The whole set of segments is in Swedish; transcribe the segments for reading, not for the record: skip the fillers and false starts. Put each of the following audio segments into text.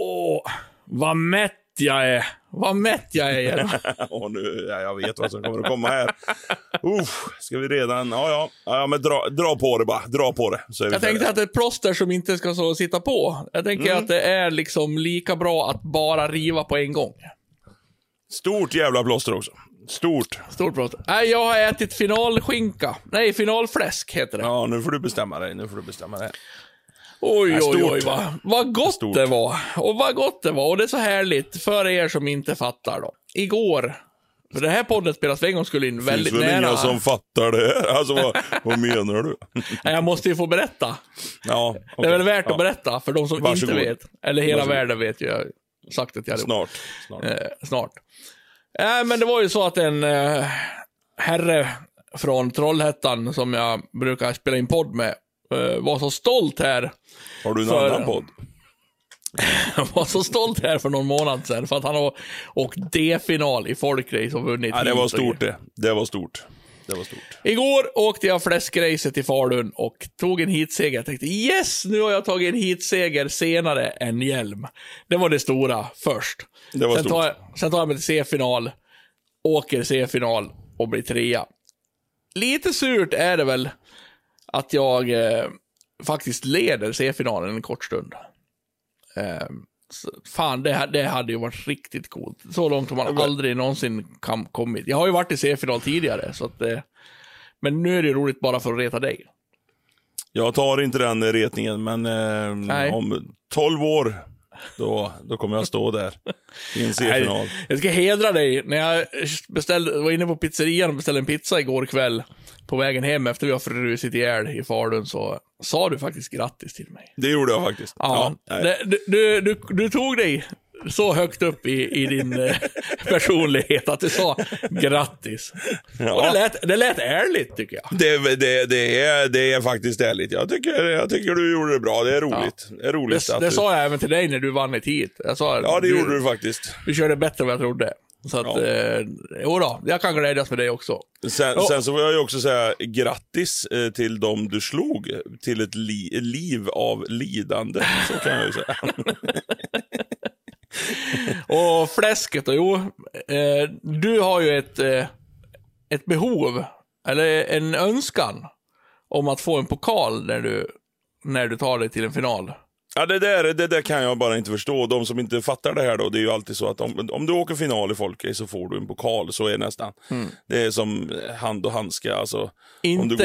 Vad mätt jag är. Vad mätt jag är. Och nu, jag vet vad som kommer att komma här. Ska vi redan... Ja, men dra på det bara. Dra på det. Så jag tänkte att det är ett plåster som inte ska så sitta på. Jag tänker att det är liksom lika bra att bara riva på en gång. Stort jävla plåster också. Stort plåster. Nej, jag har ätit finalskinka. Nej, finalfläsk heter det. Ja, nu får du bestämma dig. Oj, vad gott det var. Och vad gott det var. Och det är så härligt för er som inte fattar då. Igår, för det här podden spelas för en gång skulle in väldigt nära. Finns väl inga som fattar det här? Alltså, vad menar du? Jag måste ju få berätta. Ja, okay. Det är väl värt att berätta för de som inte vet. Eller hela världen vet ju. Jag har sagt att jag hade snart. Men det var ju så att en herre från Trollhättan som jag brukar spela in podd med var så stolt här. Har du en annan podd? var så stolt här för någon månad sedan för att han har åkt D-final i folkrace och vunnit. Ja, det var stort det. Det var stort. Igår åkte jag fläskracet till Falun och tog en heatseger. Jag tänkte, yes, nu har jag tagit en heatseger senare än Hjälm. Det var det stora först. Det var sen tar jag mig till C-final, åker C-final och blir 3. Lite surt är det väl att jag faktiskt leder C-finalen en kort stund. Fan, det hade ju varit riktigt coolt. Så långt har man aldrig någonsin kommit. Jag har ju varit i C-final tidigare så att, men nu är det roligt bara för att reta dig. Jag tar inte den retningen, men om 12 år då kommer jag stå där i en C-final. Jag ska hedra dig. När jag var inne på pizzerian och beställde en pizza igår kväll på vägen hem efter vi har frusit ihjäl i Falun, så sa du faktiskt grattis till mig. Det gjorde jag faktiskt. Ja, du tog dig så högt upp i din personlighet att du sa grattis. Ja. Och det lät ärligt, tycker jag. Det är faktiskt ärligt. Jag tycker du gjorde det bra. Det är roligt. Ja. Det är roligt det sa jag även till dig när du vann ett hit. Det gjorde du faktiskt. Du körde bättre än vad jag trodde. Så att, jag kan glädjas med dig också. Sen så vill jag ju också säga grattis till dem du slog till ett liv av lidande. Så kan jag ju säga. Och fläsket då, du har ju ett behov eller en önskan om att få en pokal när du tar dig till en final. Ja, det där kan jag bara inte förstå. De som inte fattar det här då, det är ju alltid så att om du åker final i folkrace så får du en pokal, så är det nästan. Det är som hand och handska, alltså. Inte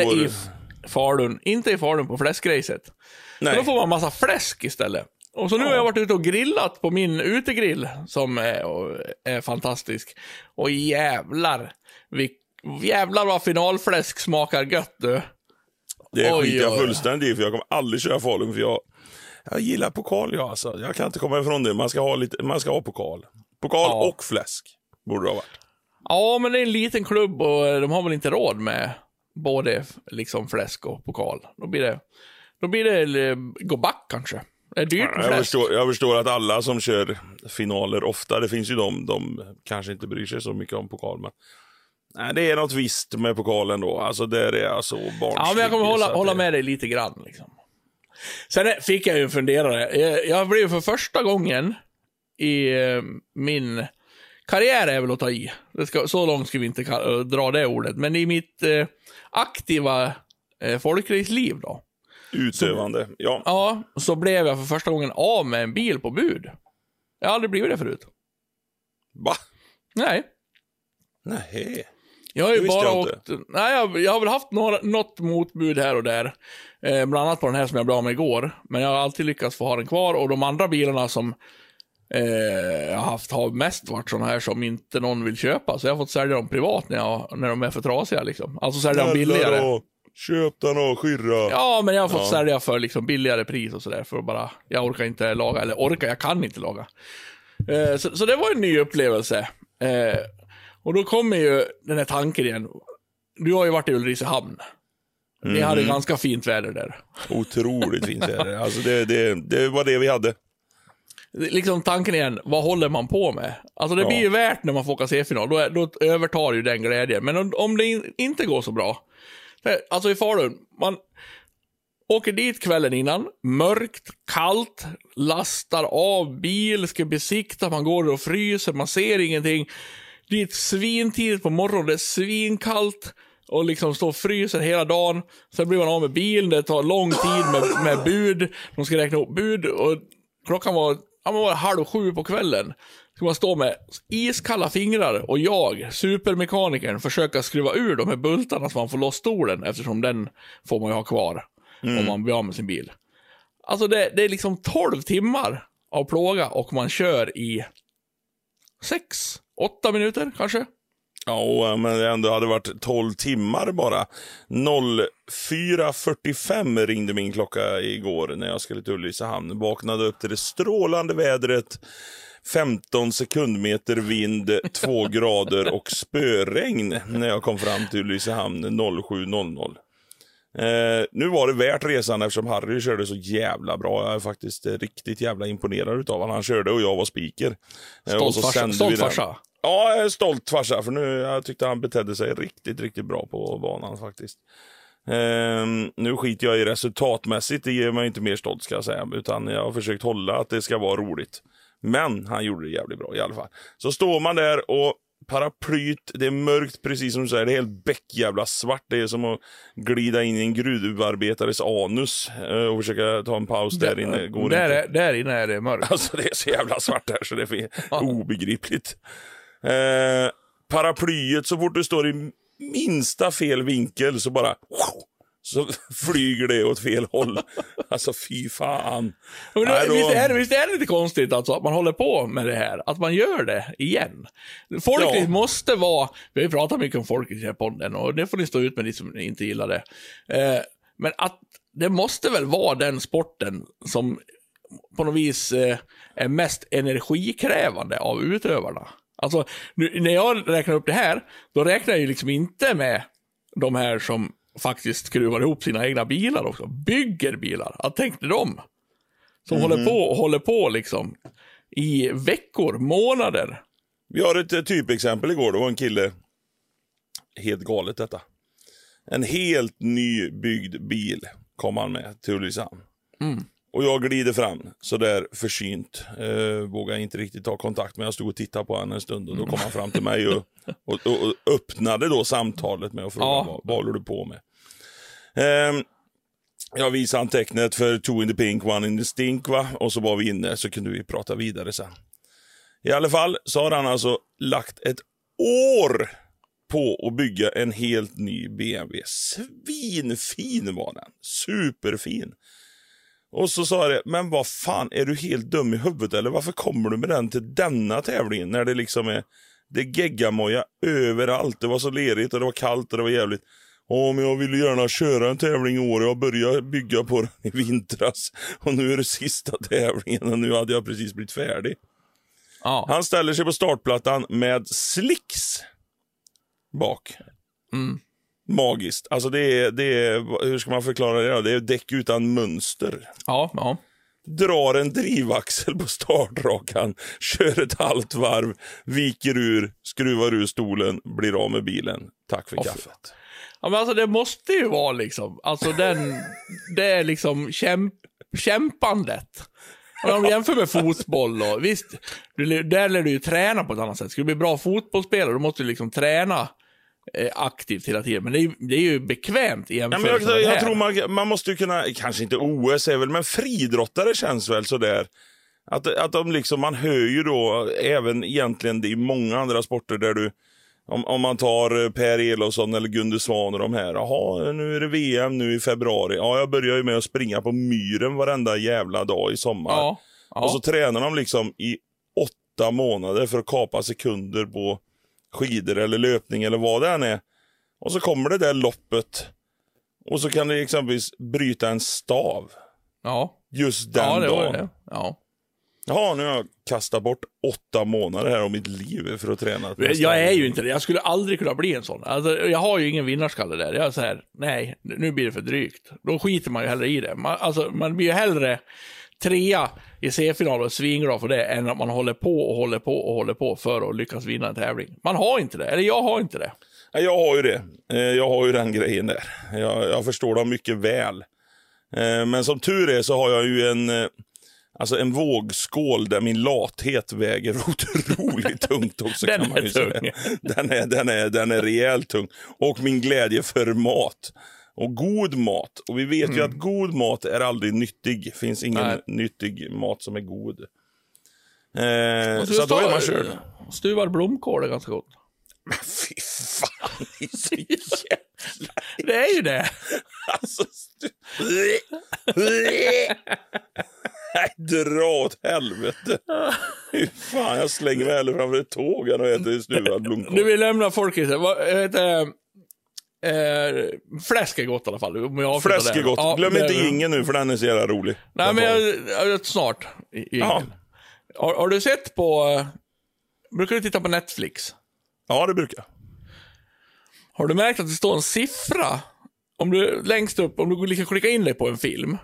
i Falun på fläskracet. Då får man massa fläsk istället. Och så nu har jag varit ute och grillat på min utegrill som är fantastisk. Och jävlar vad finalfläsk smakar gött, du. Det är skit jag fullständigt, för jag kommer aldrig köra Falun, för jag gillar pokal, alltså. Jag kan inte komma ifrån det. Man ska ha pokal. Pokal och fläsk borde det ha varit. Ja, men det är en liten klubb och de har väl inte råd med både liksom fläsk och pokal. Då blir det gå back kanske. Det är dyrt med fläsk. Jag förstår att alla som kör finaler ofta, det finns ju de kanske inte bryr sig så mycket om pokal, men nej, det är något visst med pokalen då. Alltså det är så barnsligt. Ja, men jag kommer hålla med dig lite grann liksom. Sen fick jag ju en funderare. Jag blev för första gången i min karriär, är väl att ta i. Så långt ska vi inte dra det ordet. Men i mitt aktiva folkrace-liv då. Utövande, ja. Ja, så blev jag för första gången av med en bil på bud. Jag har aldrig blivit det förut. Va? Nej. Jag har ju bara åkt... Nej, jag har väl haft något motbud här och där. Bland annat på den här som jag blev av med igår. Men jag har alltid lyckats få ha den kvar. Och de andra bilarna som jag har mest varit sådana här som inte någon vill köpa. Så jag har fått sälja dem privat när de är för trasiga liksom. Alltså sälja dem billigare. Köp den och skyrra. Ja, men jag har fått sälja för liksom billigare pris och sådär. För att bara, jag orkar inte laga. Eller jag kan inte laga. Så det var en ny upplevelse. Och då kommer ju den här tanken igen. Du har ju varit i Ulricehamn. Ni hade ganska fint väder där. Otroligt fint väder. Alltså det var det vi hade. Liksom tanken igen, vad håller man på med? Alltså det blir ju värt när man får åka C-final. Då övertar ju den glädjen. Men om det inte går så bra. Alltså i Falun, Åker dit kvällen innan, mörkt, kallt, lastar av bil, ska besikta, man går och fryser, man ser ingenting. Dit svintidigt på morgonen, det är svinkallt och liksom står och fryser hela dagen. Sen blir man av med bilen, det tar lång tid med bud. De ska räkna upp bud och klockan var 6:30 på kvällen. Ska man stå med iskalla fingrar och jag, supermekanikern, försöka skruva ur de här bultarna så man får loss stolen, eftersom den får man ju ha kvar om man blir av med sin bil. Alltså det är liksom 12 timmar av plåga och man kör i 6-8 minuter kanske. Ja, men det ändå hade varit 12 timmar bara. 04:45 ringde min klocka igår när jag skulle till Ulricehamn. Vaknade upp till det strålande vädret, 15 sekundmeter vind, 2 grader och spöregn när jag kom fram till Ulricehamn 07:00. Nu var det värt resan eftersom Harry körde så jävla bra. Jag är faktiskt riktigt jävla imponerad utav honom. Han körde och jag var speaker. Stolt farsa. Ja, jag är stolt farsa, för jag tyckte han betedde sig riktigt, riktigt bra på banan faktiskt. Nu skiter jag i resultatmässigt, det ger mig inte mer stolt ska jag säga, utan jag har försökt hålla att det ska vara roligt. Men han gjorde det jävligt bra i alla fall. Så står man där och paraplyt, det är mörkt precis som du säger, det är helt bäckjävla svart. Det är som att glida in i en gruvarbetares anus och försöka ta en paus där inne. Där inne är det mörkt. Alltså det är så jävla svart här så det är obegripligt. Paraplyet, så fort du står i minsta fel vinkel så bara så flyger det åt fel håll. Alltså fy fan. Visst är det lite konstigt alltså, att man håller på med det här, att man gör det igen. Folket måste vara, vi har ju pratat mycket om folket i den här podden och det får ni stå ut med, ni som inte gillar det. Men att det måste väl vara den sporten som på något vis är mest energikrävande av utövarna. Alltså, när jag räknar upp det här, då räknar jag ju liksom inte med de här som faktiskt skruvar ihop sina egna bilar också. Bygger bilar. Att tänkte de. Som håller på liksom i veckor, månader. Vi har ett typexempel igår. Det var en kille, helt galet detta. En helt nybyggd bil kom han med till Ulricehamn. Och jag glider fram så där försynt. Vågar inte riktigt ta kontakt, men jag stod och tittade på honom en stund och då kom han fram till mig och öppnade då samtalet med och frågade vad håller du på med? Jag visade han tecknet för 2 in the pink, 1 in the stink, va? Och så var vi inne så kunde vi prata vidare sen. I alla fall så har han alltså lagt ett år på att bygga en helt ny BMW. Svinfin var den. Superfin. Och så sa jag, men vad fan, är du helt dum i huvudet eller varför kommer du med den till denna tävlingen när det liksom är, det är geggamoja överallt, det var så lerigt och det var kallt och det var jävligt. Men jag ville gärna köra en tävling i år, jag började bygga på den i vintras och nu är det sista tävlingen och nu hade jag precis blivit färdig. Han ställer sig på startplattan med slicks bak. Magiskt. Alltså det är, hur ska man förklara det? Det är däck utan mönster. Ja. Drar en drivaxel på startrakan, kör ett halvt varv, viker ur, skruvar ur stolen, blir av med bilen. Tack för kaffet. Ja, men alltså det måste ju vara liksom, alltså det är liksom kämpandet. Om du jämför med fotboll och visst, där lär du ju träna på ett annat sätt. Ska du bli bra fotbollsspelare, då måste du liksom träna aktivt hela tiden. Men det är ju bekvämt i jämförelse med jag tror man måste ju kunna, kanske inte OS är väl, men friidrottare känns väl så där. Att de liksom, man hör ju då även egentligen det i många andra sporter där du, om man tar Per Elofsson eller Gunde Svan och de här, jaha, nu är det VM nu i februari. Ja, jag börjar ju med att springa på myren varenda jävla dag i sommar. Ja. Och så tränar de liksom i 8 månader för att kapa sekunder på skidor eller löpning eller vad det än är. Och så kommer det där loppet och så kan det exempelvis bryta en stav. Ja. Just den dagen. Det. Ja, nu har jag kastat bort 8 månader här av mitt liv för att träna. Jag är ju inte det. Jag skulle aldrig kunna bli en sån. Alltså, jag har ju ingen vinnarskalle där. Jag är så här, nej, nu blir det för drygt. Då skiter man ju hellre i det. Man blir ju hellre 3 i C-final och svinglad för det än att man håller på för att lyckas vinna en tävling. Man har inte det. Eller jag har inte det. Jag har ju det. Jag har ju den grejen där. Jag förstår dem mycket väl. Men som tur är så har jag ju en vågskål där min lathet väger otroligt tungt också. Den är tung. Den är rejält tung. Och min glädje för mat. Och god mat. Och vi vet ju att god mat är aldrig nyttig. Finns ingen nyttig mat som är god. Så då är man körd. Stuvad blomkål är ganska gott. Men fy fan, det är så jävla... Det är ju det. Alltså, nej, dra åt helvete. Fy fan, jag slänger mig hellre framför ett tåg än och äter stuvad blomkål. Nu vill lämna folk i sig. Fläsk är gott i alla fall. Fläsk är gott. Ja, glöm inte ingen nu för den är så jävla rolig. Nej, men jag snart. Ja. Har du sett på... Brukar du titta på Netflix? Ja, det brukar. Har du märkt att det står en siffra om du längst upp, om du liksom klickar in dig på en film?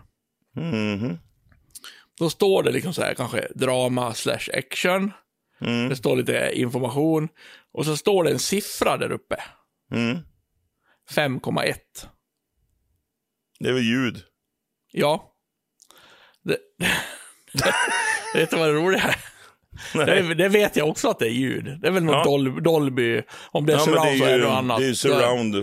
Då står det liksom så här, kanske drama / action. Det står lite information. Och så står det en siffra där uppe. 5,1. Det är väl ljud? Ja. Vet du vad det roliga är? Det vet jag också att det är ljud. Det är väl något Dolby. Om det är surround så är det något annat. Det är surround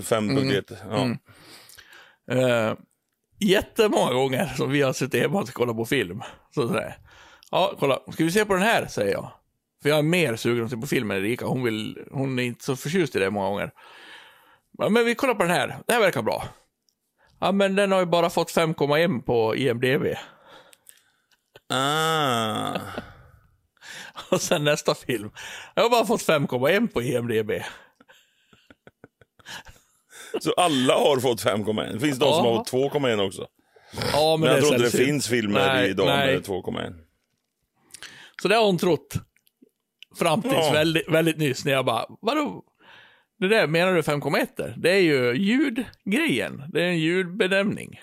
5.1. Jättemånga gånger som vi har suttit hemma och kollat på film. Så säger ja, kolla, ska vi se på den här, säger jag. För jag är mer sugen att se på filmen än Erika. Hon är inte så förtjust i det många gånger. Ja, men vi kollar på den här. Det här verkar bra. Ja, men den har ju bara fått 5,1 på IMDb. Och sen nästa film. Jag har bara fått 5,1 på IMDb. Så alla har fått 5,1. Det finns de som har fått 2,1 också. Ja, men jag tror inte det finns filmer idag med 2,1. Så det har hon trott. Fram tills väldigt nyss när jag bara, vadå? Det där, menar du 5,1? Det är ju ljudgrejen. Det är en ljudbenämning.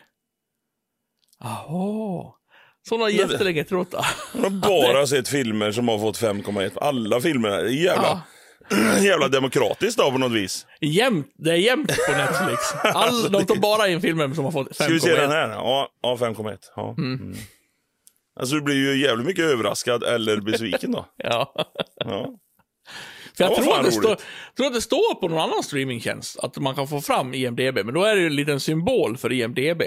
Jaha. Så har jättelänge trott. Jag har bara sett filmer som har fått 5,1. Alla filmer är jävla demokratiskt av på något vis. Det är jämnt på Netflix. De tar bara in filmer som har fått 5,1. Ska vi se den här? Ja, 5,1. Ja. Alltså du blir ju jävligt mycket överraskad eller besviken då. Ja. För jag tror att det står på någon annan streamingtjänst att man kan få fram IMDb. Men då är det ju en liten symbol för IMDb.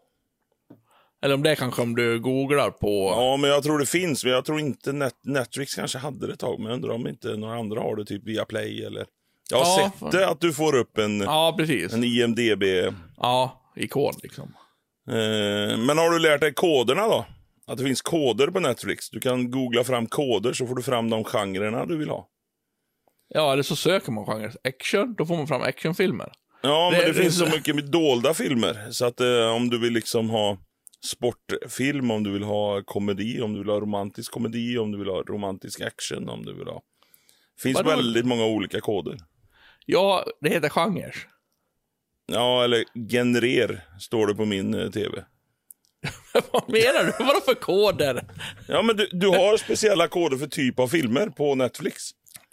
Eller om det kanske om du googlar på... Ja, men jag tror det finns. Men jag tror inte Netflix kanske hade det ett tag. Men jag undrar om inte några andra har det, typ via Play eller... Jag har sett det, att du får upp en IMDb... Ja, ikon liksom. Men har du lärt dig koderna då? Att det finns koder på Netflix. Du kan googla fram koder så får du fram de genrerna du vill ha. Ja, eller så söker man genre. Action, då får man fram actionfilmer. Ja, men det finns så mycket med dolda filmer. Så att om du vill liksom ha sportfilm, om du vill ha komedi, om du vill ha romantisk komedi, om du vill ha romantisk action, om du vill ha... Det finns väldigt många olika koder. Ja, det heter genrer. Ja, eller generer står det på min tv. Vad menar du? Vadå för koder? Ja, men du har speciella koder för typ av filmer på Netflix.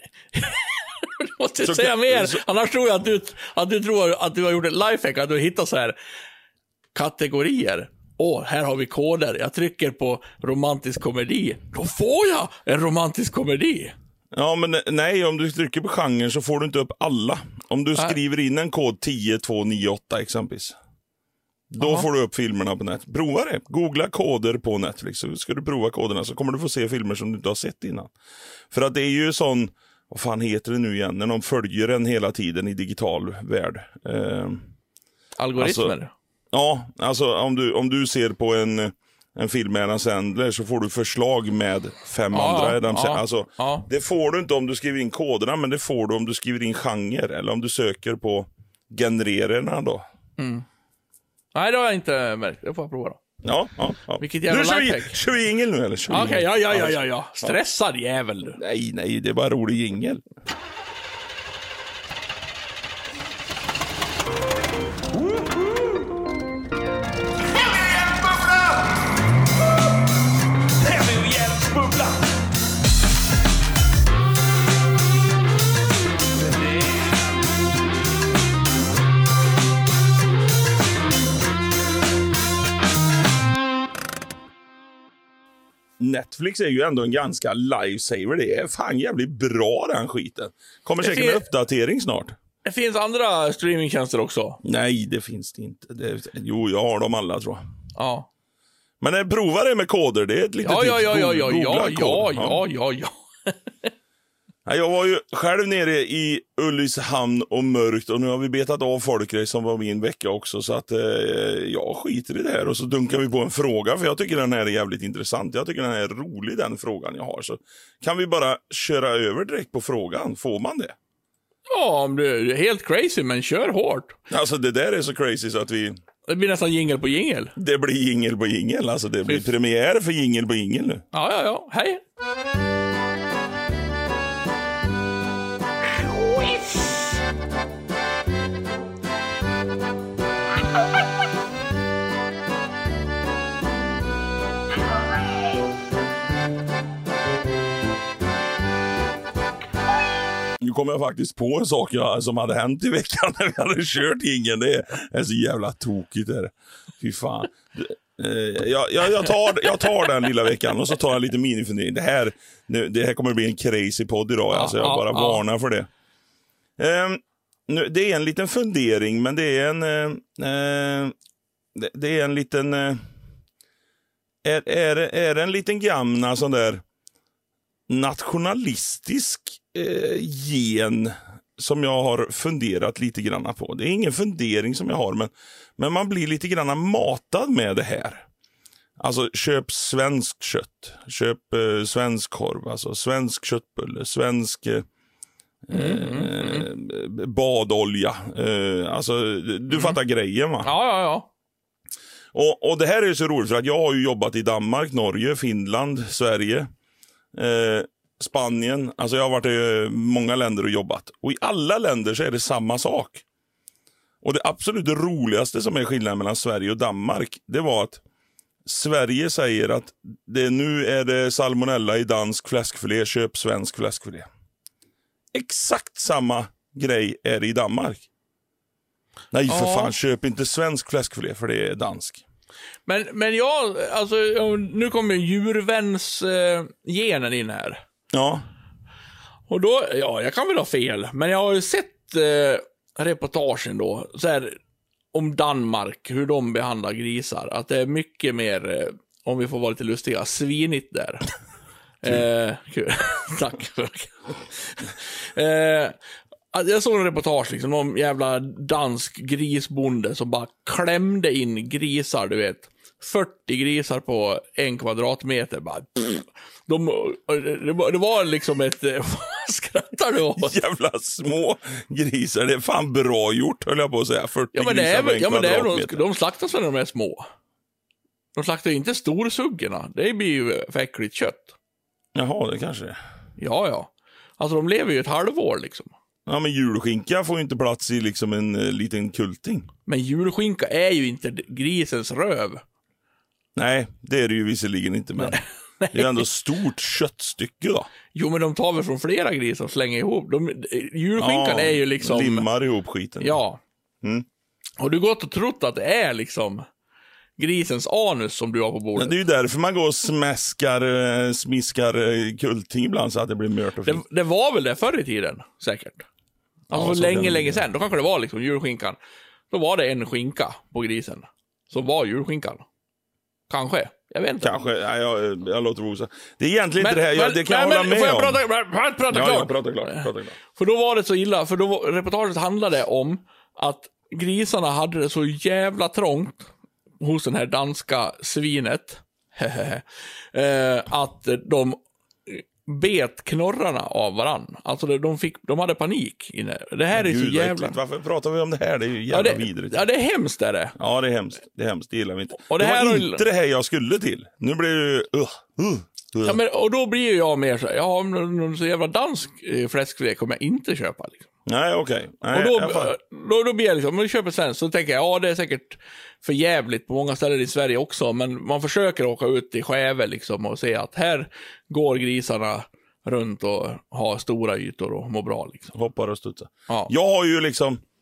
Du måste säga mer. Annars tror jag att du tror att du har gjort ett lifehack, att du har hittat så här kategorier. Här har vi koder. Jag trycker på romantisk komedi. Då får jag en romantisk komedi. Ja, men nej, om du trycker på genren så får du inte upp alla. Om du skriver in en kod 10298 exempelvis. Då får du upp filmerna på Netflix. Prova det. Googla koder på Netflix. Så ska du prova koderna så kommer du få se filmer som du inte har sett innan. För att det är ju sån... Vad fan heter det nu igen? När de följer en hela tiden i digital värld. Algoritmer? Alltså, ja, alltså om du ser på en film med Adam Sandler så får du förslag med 5 andra. Det får du inte om du skriver in koderna, men det får du om du skriver in genre. Eller om du söker på genererna då. Nej, det har jag inte märkt. Det får jag prova då. Ja. Vilket jävla lifehack. Kör vi jingel nu eller? Okej, ja. Stressad jävel du. Nej, det är bara rolig jingel. Netflix är ju ändå en ganska lifesaver. Det är fan jävligt bra den skiten. Kommer säkert med uppdatering snart. Det finns andra streamingtjänster också. Nej, det finns det inte. Jo, jag har dem alla tror jag. Ja. Men prova det med koder. Det är ett litet Ja. Jag var ju själv nere i Ulricehamn och mörkt och nu har vi betat av folkgrej som var min vecka också så att jag skiter i det här och så dunkar vi på en fråga för jag tycker den här är jävligt intressant. Jag tycker den här är rolig den frågan jag har så kan vi bara köra över direkt på frågan. Får man det? Ja, det är helt crazy men kör hårt. Alltså det där är så crazy så att vi... Det blir nästan jingle på jingle. Det blir jingle på jingle, alltså det blir premiär för jingle på jingle nu. Ja, hej. Nu kommer jag faktiskt på en sak som hade hänt i veckan när vi hade kört ingen. Det är så jävla tokigt där. Fy fan. Jag tar den lilla veckan och så tar jag lite minifundering. Det här kommer bli en crazy podd idag. Alltså jag bara varnar för det. Det är en liten fundering, men det är en liten... Är det en liten gamla sån där nationalistisk gen som jag har funderat lite grann på. Det är ingen fundering som jag har, men man blir lite grann matad med det här. Alltså köp svensk kött, köp svensk korv, alltså svensk köttbulle, svensk badolja. Alltså du fattar grejen va? Ja. Och det här är ju så roligt för att jag har ju jobbat i Danmark, Norge, Finland, Sverige, Spanien. Alltså jag har varit i många länder och jobbat. Och i alla länder så är det samma sak. Och det absolut roligaste som är skillnaden mellan Sverige och Danmark, det var att Sverige säger att nu är det salmonella i dansk fläskfilé, köp svensk fläskfilé. Exakt samma grej är det i Danmark. Nej för fan, köp inte svensk fläskfilé för det är dansk. Men jag, alltså nu kommer djurväns genen in här. Ja. Och då, jag kan väl ha fel, men jag har ju sett reportagen då, så här, om Danmark, hur de behandlar grisar. Att det är mycket mer, om vi får vara lite lustiga, svinigt där. Kul. Tack. Jag såg en reportage liksom, om jävla dansk grisbonde som bara klämde in grisar, du vet. 40 grisar på 1 kvadratmeter. Bara, det var liksom ett... skrattar du åt? Jävla små grisar. Det är fan bra gjort, höll jag på att säga. 40 grisar på 1 kvadratmeter. De slaktas när de är små. De slaktar inte storsuggerna. Det blir ju för äckligt kött. Jaha, det kanske är. Ja. Alltså de lever ju ett halvår liksom. Ja, men julskinka får ju inte plats i liksom en liten kulting. Men julskinka är ju inte grisens röv. Nej, det är det ju visserligen inte, men det är ju ändå stort köttstycke då. Jo, men de tar väl från flera grisar och slänger ihop. Julskinkan är ju liksom... limmar ihop skiten. Ja. Och du gått och trott att det är liksom grisens anus som du har på bordet. Men det är ju därför man går och smiskar kulting ibland så att det blir mört och fint. Det var väl det förr i tiden, säkert. Alltså för länge sedan. Då kanske det var liksom julskinkan. Då var det en skinka på grisen. Så var julskinkan. Kanske. Jag vet inte. Kanske. Nej, jag låter rosa. Det är egentligen inte det här. Det kan jag hålla med får jag om. Prata klart? Ja, prata klart. För då var det så illa. För då reportaget handlade om att grisarna hade det så jävla trångt hos den här danska svinet. Att de bet knorrarna av varann. Alltså de hade panik inne. Det här är så jävla... Varför pratar vi om det här? Det är ju jävla vidrigt. Ja, det är hemskt är det. Ja, det är hemskt. Det gillar vi inte. Och det var inte det här jag skulle till. Nu blir det Ja, men, och då blir jag mer så här, någon så jävla dansk fläskfilé kommer jag inte köpa liksom. Nej, okej. Och då blir jag liksom, om jag köper sen så tänker jag, det är säkert för jävligt på många ställen i Sverige också, men man försöker åka ut i Skäve liksom och se att här går grisarna runt och har stora ytor och mår bra liksom. Hoppar och studsar. Ja. Jag har ju liksom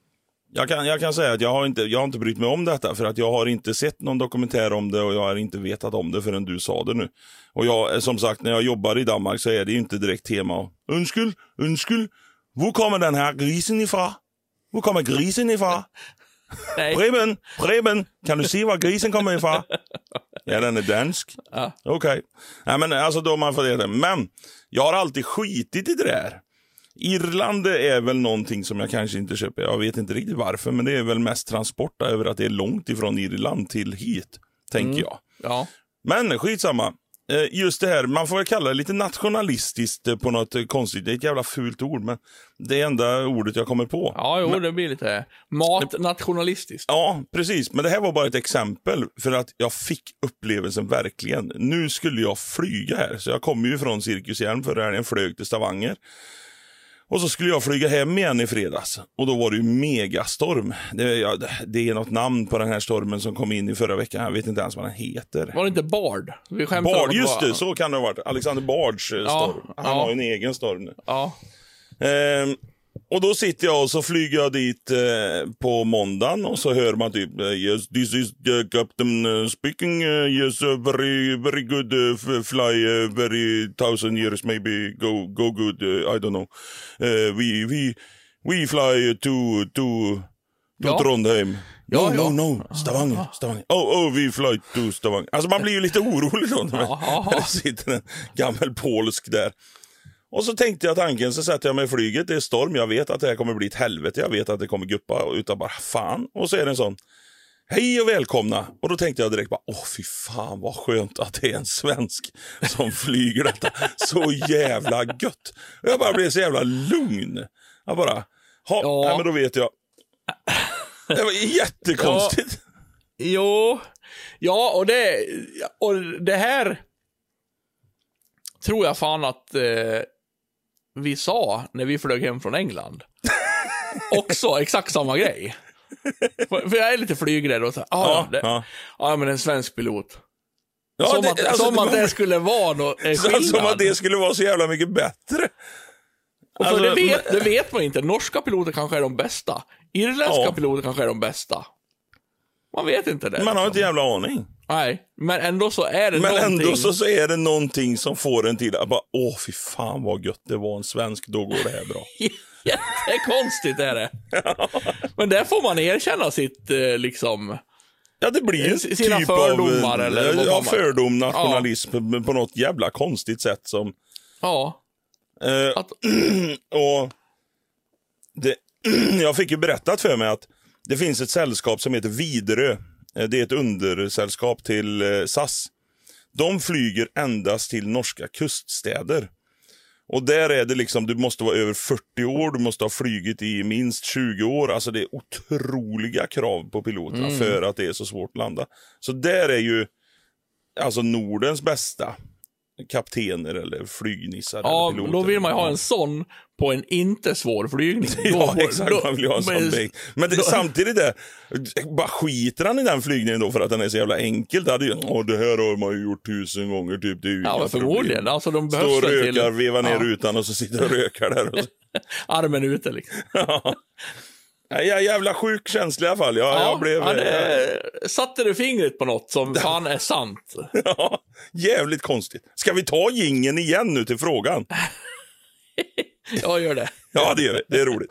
Jag kan säga att jag har inte brytt mig om detta, för att jag har inte sett någon dokumentär om det och jag har inte vetat om det förrän du sa det nu. Och jag, som sagt, när jag jobbar i Danmark så är det ju inte direkt tema. Undskyld, var kommer den här grisen ifrån? Var kommer grisen ifrån? Preben, kan du se var grisen kommer ifrån? Ja, den är dansk. Ja. Okej. Nej, men alltså då man får det. Men jag har alltid skitit i det där. Irland är väl någonting som jag kanske inte köper. Jag vet inte riktigt varför, men det är väl mest transport över att det är långt ifrån Irland till hit, tänker jag. Ja. Men skitsamma. Just det här, man får väl kalla det lite nationalistiskt på något konstigt. Det är ett jävla fult ord, men det är enda ordet jag kommer på. Ja, jo, det blir lite matnationalistiskt. Ja, precis. Men det här var bara ett exempel för att jag fick upplevelsen verkligen. Nu skulle jag flyga här, så jag kom ju från Cirkus Järn förra helgen, flög till Stavanger. Och så skulle jag flyga hem igen i fredags. Och då var det ju megastorm. Det är något namn på den här stormen som kom in i förra veckan. Jag vet inte ens vad den heter. Var det inte Bard? Bard, just det. Så kan det ha varit. Alexander Bards storm. Han har en egen storm nu. Ja. Och då sitter jag och så flyger jag dit på måndagen och så hör man typ yes, this is the captain speaking. Yes, very, very good fly, very 1000 years maybe go good. I don't know. We fly to Trondheim. No, Stavanger. Oh, vi fly to Stavanger. Alltså man blir ju lite orolig då när det sitter en gammal polsk där. Och så tänkte jag tanken, så sätter jag mig i flyget, det är storm, jag vet att det här kommer bli ett helvete, jag vet att det kommer guppa, utan bara fan. Och så är det en sån, hej och välkomna. Och då tänkte jag direkt bara, fy fan vad skönt att det är en svensk som flyger detta. Så jävla gött. Och jag bara blev så jävla lugn. Jag bara, nej, men då vet jag. Det var jättekonstigt. Ja, och det här tror jag fan att vi sa när vi flög hem från England. Också exakt samma grej. För jag är lite flygrädd och så men en svensk pilot. Ja, som att det skulle vara något skillnad. Som att det skulle vara så jävla mycket bättre. Och för det vet man inte. Norska piloter kanske är de bästa. Irländska piloter kanske är de bästa. Man vet inte det. Man har inte jävla aning. Nej, men ändå så är det någonting. Men ändå så är det någonting som får en till att bara, fy fan vad gött, det var en svensk, då går det här bra. Jättekonstigt är det. Men där får man erkänna sitt liksom. Ja, det blir en sina typ fördomar av eller fördom, nationalism på något jävla konstigt sätt som. Ja. Och jag fick ju berättat för mig att det finns ett sällskap som heter Viderö. Det är ett undersällskap till SAS. De flyger endast till norska kuststäder. Och där är det liksom, du måste vara över 40 år, du måste ha flygit i minst 20 år. Alltså det är otroliga krav på piloterna för att det är så svårt att landa. Så där är ju alltså Nordens bästa kaptener eller flygnissar. Ja, eller piloter. Då vill man ju ha en sån på en inte svår flygning. Ja, exakt, man vill ha en sån väg. Men samtidigt där, bara skiter han i den flygningen då för att den är så jävla enkel. Det här har man ju gjort 1000 gånger typ. Det är ju men förmodligen. Alltså, de behövs stå och rökar, veva ner rutan och så sitter och rökar där. Och så. Armen ute liksom. Ja. Jag är jävla sjuk känslig i alla fall. Jag blev... satte du fingret på något som fan är sant. Ja, jävligt konstigt. Ska vi ta jingeln igen nu till frågan? Jag gör det. Ja, det gör vi. Det är roligt.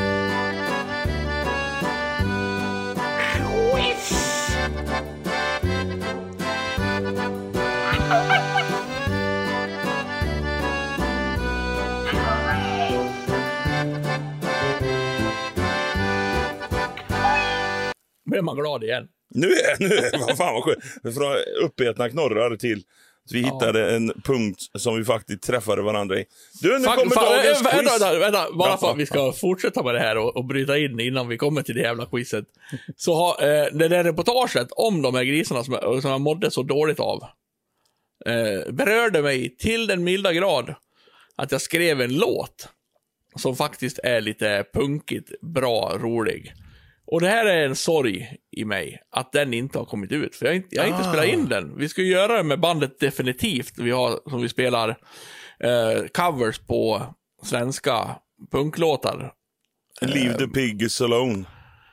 Blir man glad igen. Nu är vad fan vad skönt. Från uppätna knorrar till vi hittade en punkt som vi faktiskt träffade varandra i. Du, nu kommer dagens quiz. Vänta, bara för att vi ska fortsätta med det här och bryta in innan vi kommer till det jävla quizet. Så har det där reportaget om de här grisarna som jag mådde så dåligt av berörde mig till den milda grad att jag skrev en låt som faktiskt är lite punkigt, bra, rolig. Och det här är en sorg i mig att den inte har kommit ut. För jag har inte spelat in den. Vi ska göra det med bandet Definitivt. Som vi spelar covers på svenska punklåtar. Leave the pigs alone.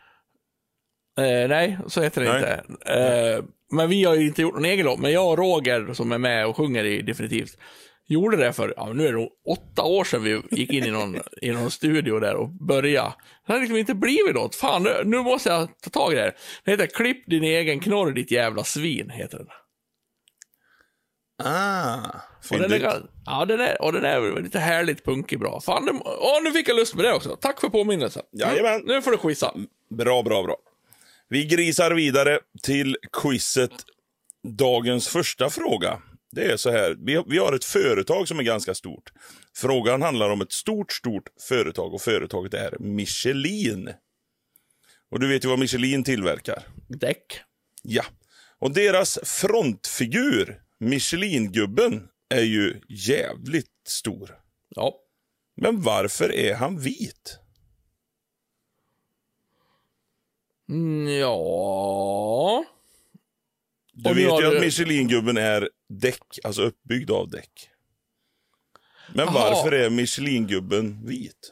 Nej, så heter det inte. Men vi har ju inte gjort någon egen låt. Men jag och Roger som är med och sjunger i definitivt gjorde det för, nu är det 8 år sedan vi gick in i någon studio där och började. Det har liksom inte blivit något. Fan, nu måste jag ta tag i det här. Det heter Klipp din egen knorr, ditt jävla svin, heter den. Den är lite härligt punkig bra. Fan, nu fick jag lust med det också. Tack för påminnelsen. Jajamän. Nu får du quizza. Bra. Vi grisar vidare till quizet. Dagens första fråga. Det är så här. Vi har ett företag som är ganska stort. Frågan handlar om ett stort företag. Och företaget är Michelin. Och du vet ju vad Michelin tillverkar. Däck. Ja. Och deras frontfigur, Michelin-gubben, är ju jävligt stor. Ja. Men varför är han vit? Ja. Du vet ju att Michelin-gubben är däck, alltså uppbyggd av däck. Men varför är Michelin-gubben vit?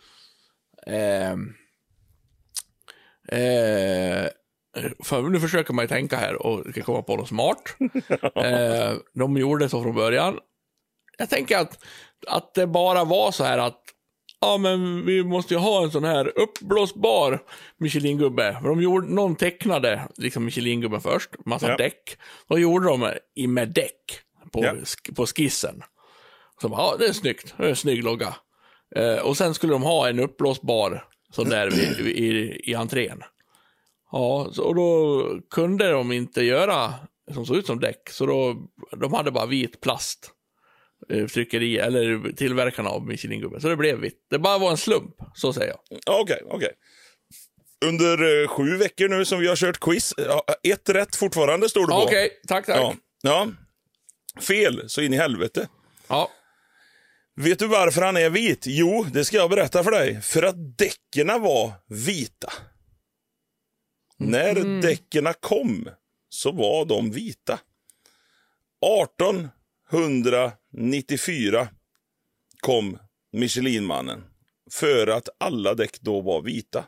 För nu försöker man ju tänka här och komma på något smart. De gjorde så från början. Jag tänker att det bara var så här att men vi måste ju ha en sån här uppblåsbar Michelin-gubbe. För någon tecknade liksom Michelin-gubben först, massa däck. Och gjorde de med däck på skissen. Så det är snyggt, det är en snygg logga. Och sen skulle de ha en uppblåsbar sån där i entrén. Ja, och då kunde de inte göra som såg ut som däck. Så de hade bara vit plast. Tryckeri, eller tillverkarna av Michelin-gubben. Så det blev vitt. Det bara var en slump, så säger jag. Okej. Under 7 veckor nu som vi har kört quiz. 1 rätt fortfarande står det på. Okej, tack. Ja. Fel, så in i helvete. Ja. Vet du varför han är vit? Jo, det ska jag berätta för dig. För att däckerna var vita. När däckerna kom så var de vita. 1894 kom Michelin-mannen för att alla däck då var vita.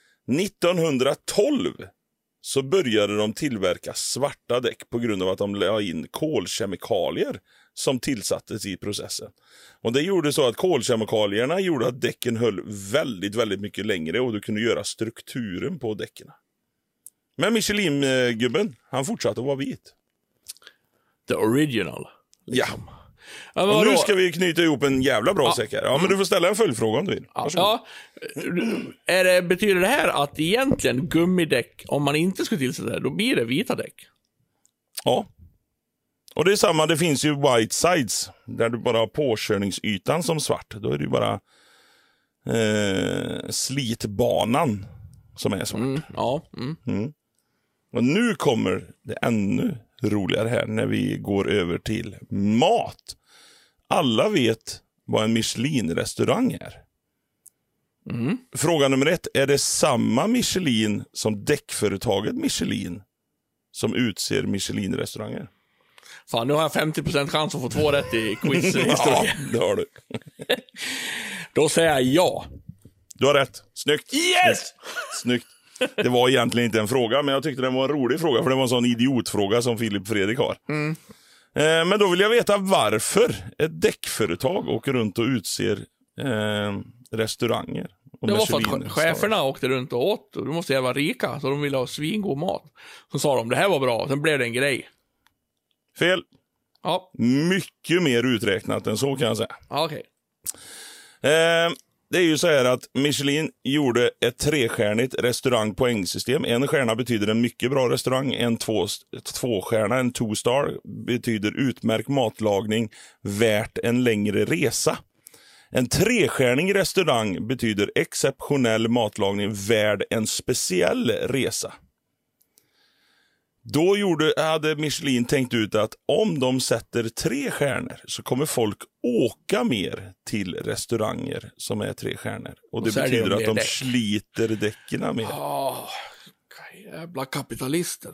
1912 så började de tillverka svarta däck på grund av att de la in kolkemikalier som tillsattes i processen. Och det gjorde så att kolkemikalierna gjorde att däcken höll väldigt, väldigt mycket längre och du kunde göra strukturen på däcken. Men Michelin-gubben, han fortsatte att vara vit. The original. Liksom. Ja. Och nu ska vi knyta ihop en jävla bra säck här. Ja, men du får ställa en följdfråga om du vill. Ja. Betyder det här att egentligen gummidäck, om man inte skulle tillsätta det, då blir det vita däck? Ja. Och det är samma, det finns ju white sides, där du bara har påkörningsytan som svart. Då är det ju bara slitbanan som är svart. Och nu kommer det ännu roligare här när vi går över till mat. Alla vet vad en Michelin-restaurang är. Fråga nummer 1. Är det samma Michelin som däckföretaget Michelin som utser Michelin-restauranger? Fan, nu har jag 50% chans att få 2 rätt i quiz-historien. Ja, det har du. Då säger jag ja. Du har rätt. Snyggt. Yes! Snyggt. Det var egentligen inte en fråga, men jag tyckte det var en rolig fråga, för det var en sån idiotfråga som Filip Fredrik har. Men då vill jag veta varför ett däckföretag åker runt och utser restauranger. Det var för att cheferna åkte runt och åt, och de måste vara rika, så de ville ha svingod mat. Så sa de, det här var bra, sen blev det en grej. Fel. Ja. Mycket mer uträknat än så kan jag säga. Okej. Det är ju så här att Michelin gjorde ett 3-stjärnigt restaurangpoängsystem. 1 stjärna betyder en mycket bra restaurang. En 2-stjärna, en 2-star, betyder utmärkt matlagning, värt en längre resa. En 3-stjärnig restaurang betyder exceptionell matlagning, värd en speciell resa. Då hade Michelin tänkt ut att om de sätter 3 stjärnor så kommer folk åka mer till restauranger som är 3 stjärnor. Och det betyder att de sliter däcken mer. Jävla kapitalister.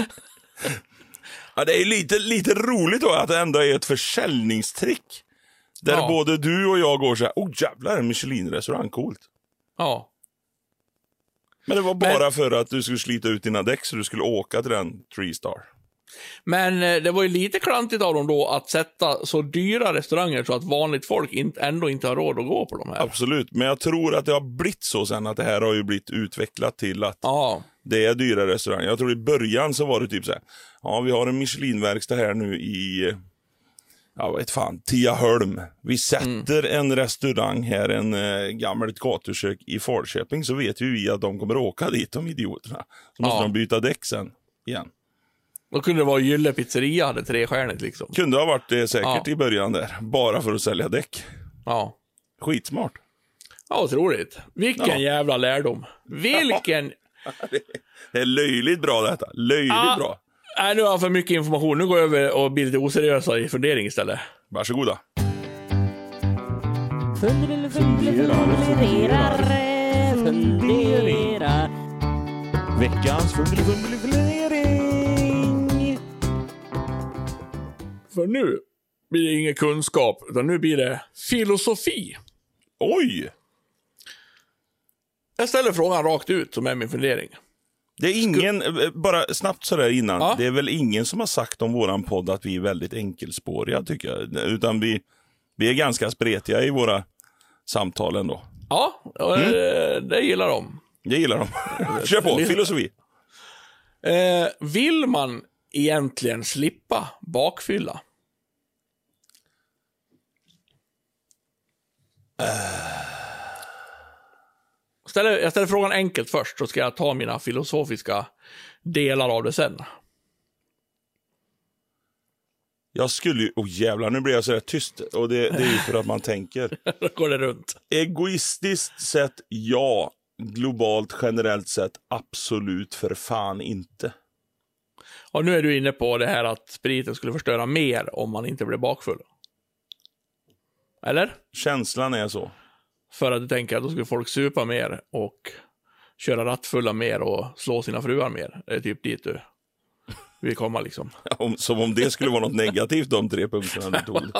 Det är lite roligt då att det ändå är ett försäljningstrick Där både du och jag går så här, jävlar, en Michelin-restaurang, coolt. Ja. Men det var bara för att du skulle slita ut dina däck så du skulle åka till den 3-star. Men det var ju lite klantigt av dem då att sätta så dyra restauranger så att vanligt folk ändå inte har råd att gå på de här. Absolut, men jag tror att det har blivit så sen att det här har ju blivit utvecklat till att det är dyra restauranger. Jag tror i början så var det typ så här, vi har en Michelin-verkstad här nu i Tiaholm. Vi sätter en restaurang här, en gammalt gatukök i Falköping, så vet ju vi att de kommer åka dit, de idioterna. Så måste de byta däck sen igen. Då kunde det vara Gylle pizzeria, hade 3-stjärnigt liksom. Kunde ha varit det säkert i början där, bara för att sälja däck. Ja. Skitsmart. Ja, otroligt. Vilken jävla lärdom. Vilken... Det är löjligt bra detta. Löjligt bra. Nej, nu har jag för mycket information. Nu går jag över och blir lite oseriösa i fundering istället. Varsågoda. Funderar. Veckans fundering. För nu blir det ingen kunskap, utan nu blir det filosofi. Oj! Jag ställer frågan rakt ut som är min fundering. Det är ingen, bara snabbt sådär innan, det är väl ingen som har sagt om våran podd att vi är väldigt enkelspåriga, tycker jag. Utan vi är ganska spretiga i våra samtal ändå. Ja, det gillar de. Det gillar de. Kör på, filosofi. Vill man egentligen slippa bakfylla? Jag ställer frågan enkelt först, så ska jag ta mina filosofiska delar av det sen. Jag skulle ju... jävlar, nu blir jag så här tyst. Och det är ju för att man tänker. Då går det runt. Egoistiskt sett, ja. Globalt, generellt sett, absolut för fan inte. Och nu är du inne på det här att spriten skulle förstöra mer om man inte blir bakfull. Eller? Känslan är så. För att du tänker att då skulle folk supa mer och köra rattfulla mer och slå sina fruar mer. Det är typ dit du vill komma liksom. Som om det skulle vara något negativt, de 3 punkterna du tog.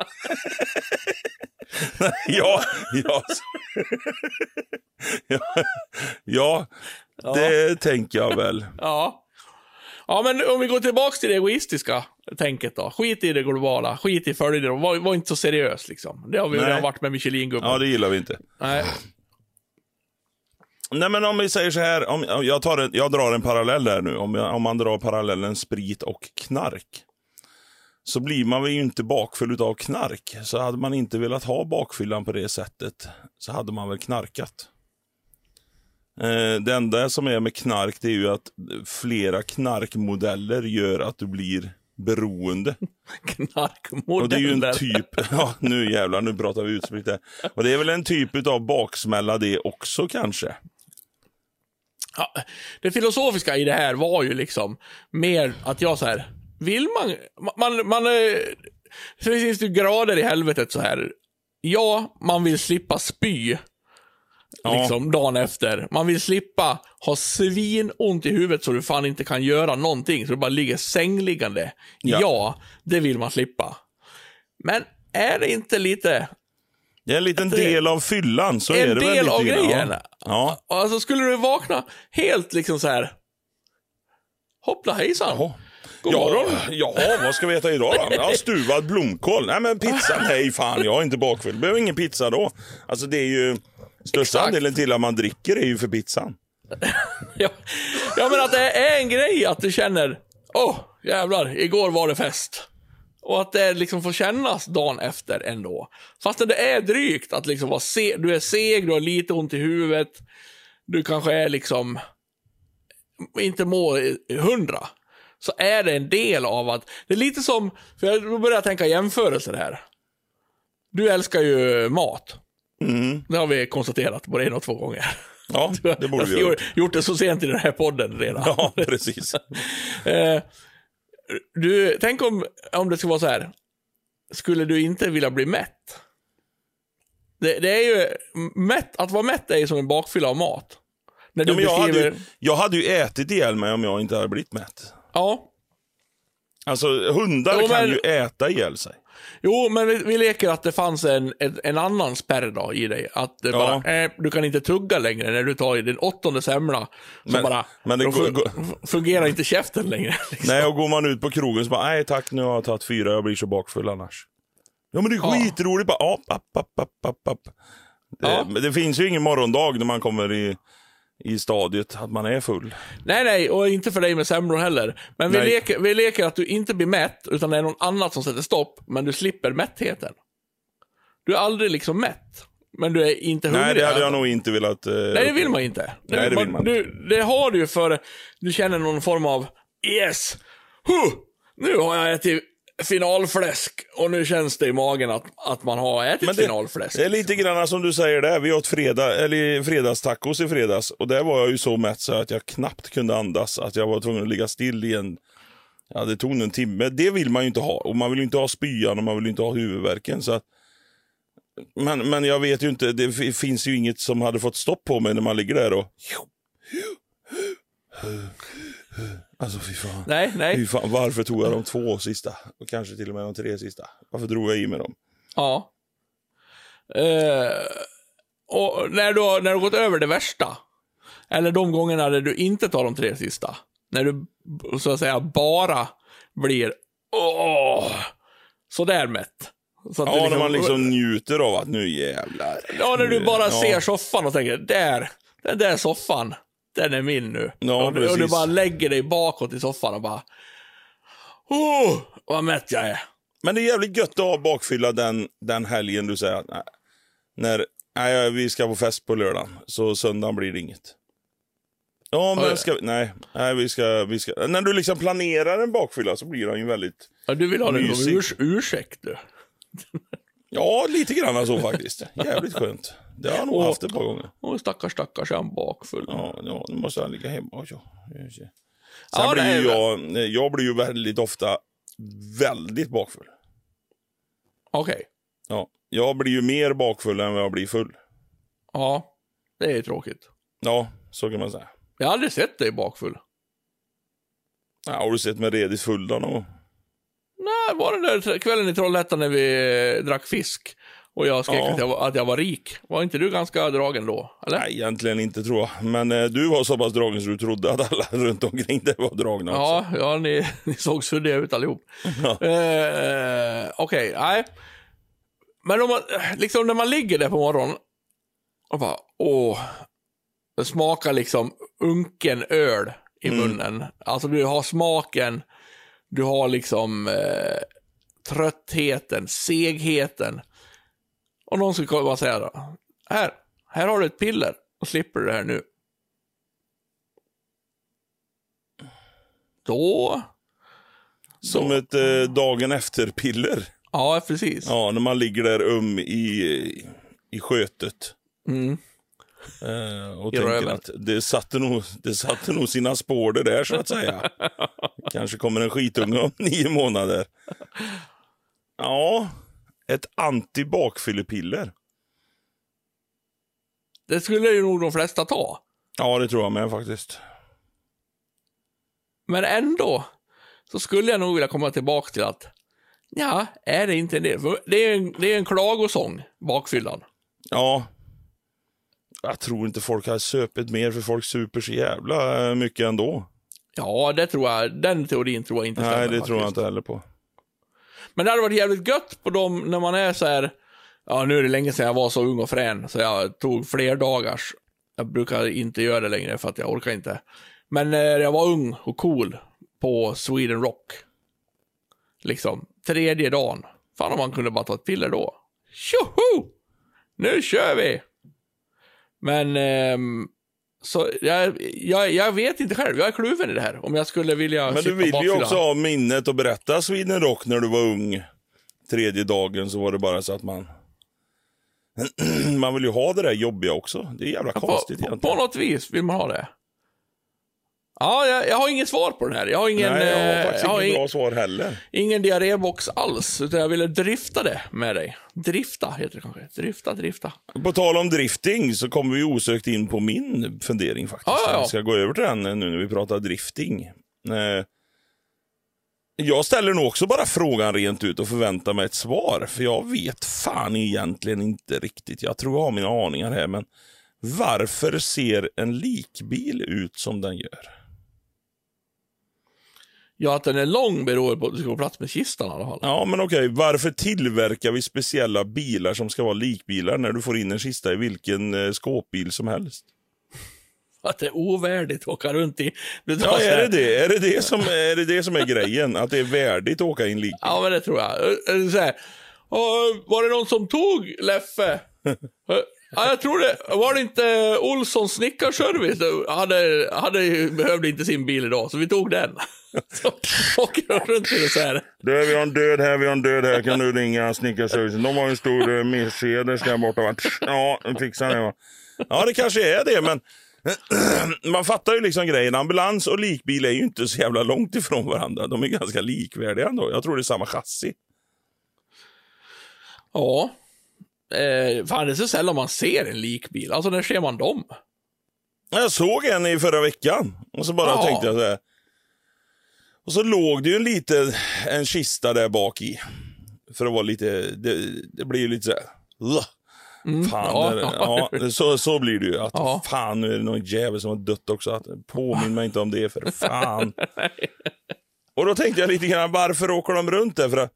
Ja, det tänker jag väl. Ja, men om vi går tillbaka till det egoistiska tänket då. Skit i det globala, skit i följder och var inte så seriös liksom. Det har vi redan varit med Michelin-gubben. Ja, det gillar vi inte. Nej, men om vi säger så här, jag drar en parallell där nu. Om man drar parallellen sprit och knark, så blir man väl ju inte bakfull av knark. Så hade man inte velat ha bakfyllan på det sättet, så hade man väl knarkat. Det enda som är med knark, det är ju att flera knarkmodeller gör att du blir beroende. Knarkmodeller? Och det är ju en typ... Ja, nu jävlar, nu pratar vi utsprit här. Och det är väl en typ av baksmälla det också kanske. Ja, det filosofiska i det här var ju liksom mer att jag så här, vill man så finns det grader i helvetet så här. Ja, man vill slippa spy liksom dagen efter. Man vill slippa ha svinont i huvudet så du fan inte kan göra någonting, så du bara ligger sängliggande. Ja, det vill man slippa. Men är det inte lite... Det är en liten del av fyllan, så är det väl lite. En del av grejen. Ja. Alltså skulle du vakna helt liksom så här, hoppla hejsan. Ja, vad ska vi äta idag då? Ja, stuvad blomkål. Nej, men pizzan, hej fan, jag är inte bakfull. Behöver ingen pizza då. Alltså det är ju... Största andelen till att man dricker är ju för pizzan. Ja, men att det är en grej att du känner, jävlar, igår var det fest. Och att det liksom får kännas dagen efter ändå. Fast det är drygt att liksom vara du är seg, du har lite ont i huvudet. Du kanske är liksom inte må 100. Så är det en del av att, det är lite som, för jag börjar tänka jämförelser här. Du älskar ju mat. Det har vi konstaterat både 1 och 2 gånger. Ja, det borde vi ha gjort det så sent i den här podden redan. Ja, precis. Tänk om det skulle vara så här. Skulle du inte vilja bli mätt? Det är ju mätt, att vara mätt är ju som en bakfylla av mat. När du jag hade ju ätit ihjäl mig om jag inte hade blivit mätt. Ja. Alltså hundar kan ju äta ihjäl sig. Jo, men vi leker att det fanns en annan spärr då i dig. Att det bara, du kan inte tugga längre när du tar i din 8:e semla. Men det fungerar inte käften längre. Liksom. Nej, och går man ut på krogen så bara, nej tack, nu har jag tagit 4, jag blir så bakfull annars. Ja, men det är skitroligt. Bara, det finns ju ingen morgondag när man kommer i stadiet att man är full. Nej, och inte för dig med semlor heller. Men vi leker att du inte blir mätt, utan det är någon annat som sätter stopp, men du slipper mättheten. Du är aldrig liksom mätt, men du är inte hungrig. Nej, det hade jag nog inte velat... Nej, det vill man inte. Nej, det vill man inte. Det har du ju för du känner någon form av yes, nu har jag ätit finalfläsk och nu känns det i magen att man har ätit finalfläsk. Det är lite grann som du säger där. Vi åt fredagstacos i fredags och där var jag ju så mätt så att jag knappt kunde andas, att jag var tvungen att ligga still igen. Ja, det tog en timme. Det vill man ju inte ha, och man vill ju inte ha spyan och man vill inte ha huvudvärken, så att men jag vet ju inte, det finns ju inget som hade fått stopp på mig när man ligger där och alltså fy fan. Nej. Fy fan, varför tog jag de 2 sista? Och kanske till och med de 3 sista. Varför drog jag i med dem? Ja. Och när du har gått över det värsta, eller de gångerna där du inte tar de 3 sista, när du så att säga bara blir så där mätt. Så att när man liksom njuter av att nu jävlar. Ja, när du bara ser soffan och tänker, den där soffan, den är min nu. Ja, och du bara lägger dig bakåt i soffan och bara vad mätt jag är. Men det är jävligt gött att ha bakfylla den helgen du säger att när vi ska på fest på lördagen, så söndagen blir det inget. Ja, men vi ska när du liksom planerar en bakfylla så blir den ju väldigt... Ja, du vill ha det som ursäkt du. Ja, lite grann så faktiskt. Jävligt skönt. Det har jag nog haft ett par gånger. Stackars, jag är bakfull. Ja, nu måste jag ligga hemma. Sen blir jag blir ju väldigt ofta väldigt bakfull. Okej. Ja, jag blir ju mer bakfull än vad jag blir full. Ja, det är tråkigt. Ja, så kan man säga. Jag har aldrig sett dig bakfull. Ja, har du sett mig redigt full då någon? Nej, var den där kvällen i Trollhättan när vi drack fisk och jag skrek att jag var rik. Var inte du ganska dragen då, eller? Nej, egentligen inte tror jag. Men du var så pass dragen så du trodde att alla runt omkring dig var dragna också. Ja, ni såg suddiga ut allihop. Ja. Okej, nej. Men om man, liksom när man ligger där på morgonen och bara, det smakar liksom unken öl i munnen. Alltså du har smaken, du har liksom tröttheten, segheten. Och någon skulle bara säga då, här har du ett piller och slipper du det här nu. Då som ett dagen efter-piller. Ja, precis. Ja, när man ligger där i skötet. Och tänker att det satte nog sina spår det där, så att säga. Kanske kommer en skitunge om 9 månader. Ja, ett anti-bakfyllepiller. Det skulle ju nog de flesta ta. Ja, det tror jag med faktiskt. Men ändå så skulle jag nog vilja komma tillbaka till att är det inte det? Det är en klagosång, bakfyllan. Ja. Jag tror inte folk har söpet mer, för folk super så jävla mycket ändå. Ja, det tror jag. Den teorin tror jag inte stämmer. Nej, det tror jag inte heller på. Men det hade varit jävligt gött på dem när man är så här. Ja, nu är det länge sedan jag var så ung och frän, så jag tog fler dagars. Jag brukar inte göra det längre för att jag orkar inte. Men när jag var ung och cool på Sweden Rock, liksom 3:e dagen, fan om man kunde bara ta ett piller då. Tjoho! Nu kör vi! Men så jag vet inte själv. Jag är kluven i det här. Om jag skulle vilja. Men du vill ju också ha minnet och berätta Sweden Rock när du var ung. 3:e dagen så var det bara så att man vill ju ha det där jobbiga också. Det är jävla konstigt egentligen. På något vis vill man ha det. Ja, jag har inget svar på den här. Jag har ingen, nej, jag har faktiskt inget bra svar heller. Ingen diarrébox alls, utan jag ville drifta det med dig. Drifta heter det kanske. Drifta. På tal om drifting så kommer vi osökt in på min fundering faktiskt. Ja. Jag ska gå över till den nu när vi pratar drifting. Jag ställer nog också bara frågan rent ut och förväntar mig ett svar. För jag vet fan egentligen inte riktigt. Jag tror jag har mina aningar här, men varför ser en likbil ut som den gör? Ja, att den är lång beror på att du ska få plats med kistan i alla fall. Ja, men okej. Varför tillverkar vi speciella bilar som ska vara likbilar när du får in en kista i vilken skåpbil som helst? Att det är ovärdigt att åka runt i... Ja, är det det som är grejen? Att det är värdigt att åka in likbil? Ja, men det tror jag. Så här, var det någon som tog Leffe? Ja, jag tror det. Var det inte Olssons snickarservice? Behövde inte sin bil idag, så vi tog den. Så åker runt till det så här. Vi har en död här, kan du ringa snickarservicen? De har en stor Mercedes där borta. Ja, fixar det. Ja, det kanske är det, men man fattar ju liksom grejen. Ambulans och likbil är ju inte så jävla långt ifrån varandra. De är ganska likvärdiga ändå. Jag tror det är samma chassi. Ja. Fan, det är så sällan man ser en likbil. Alltså, när ser man dem? Jag såg en i förra veckan. Och så bara tänkte jag så här. Och så låg det ju en kista där bak i. För att vara lite... Det blir ju lite så här... Fan, så blir det ju. Att, fan, nu är det någon jävel som har dött också. Att, påminn mig inte om det, för fan. Och då tänkte jag lite grann, varför åker de runt där? För att,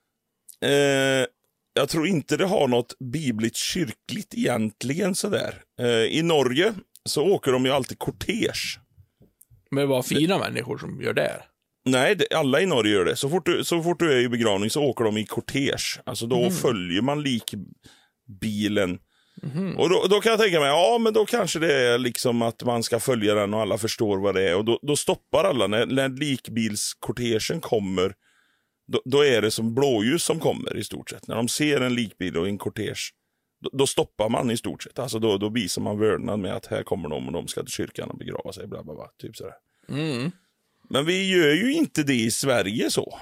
jag tror inte det har något bibligt kyrkligt egentligen sådär. I Norge så åker de ju alltid kortege. Men vad fina människor som gör det. Nej, alla i Norge gör det. Så fort du är i begravning så åker de i kortege. Alltså då följer man likbilen. Och då kan jag tänka mig, men då kanske det är liksom att man ska följa den och alla förstår vad det är. Och då stoppar alla. När likbilskortegen kommer, då är det som blåljus som kommer i stort sett. När de ser en likbil och en kortege, då stoppar man i stort sett. Alltså då visar man vördnad med att här kommer de och de ska till kyrkan och begrava sig. Bla bla bla, typ sådär. Men vi gör ju inte det i Sverige så.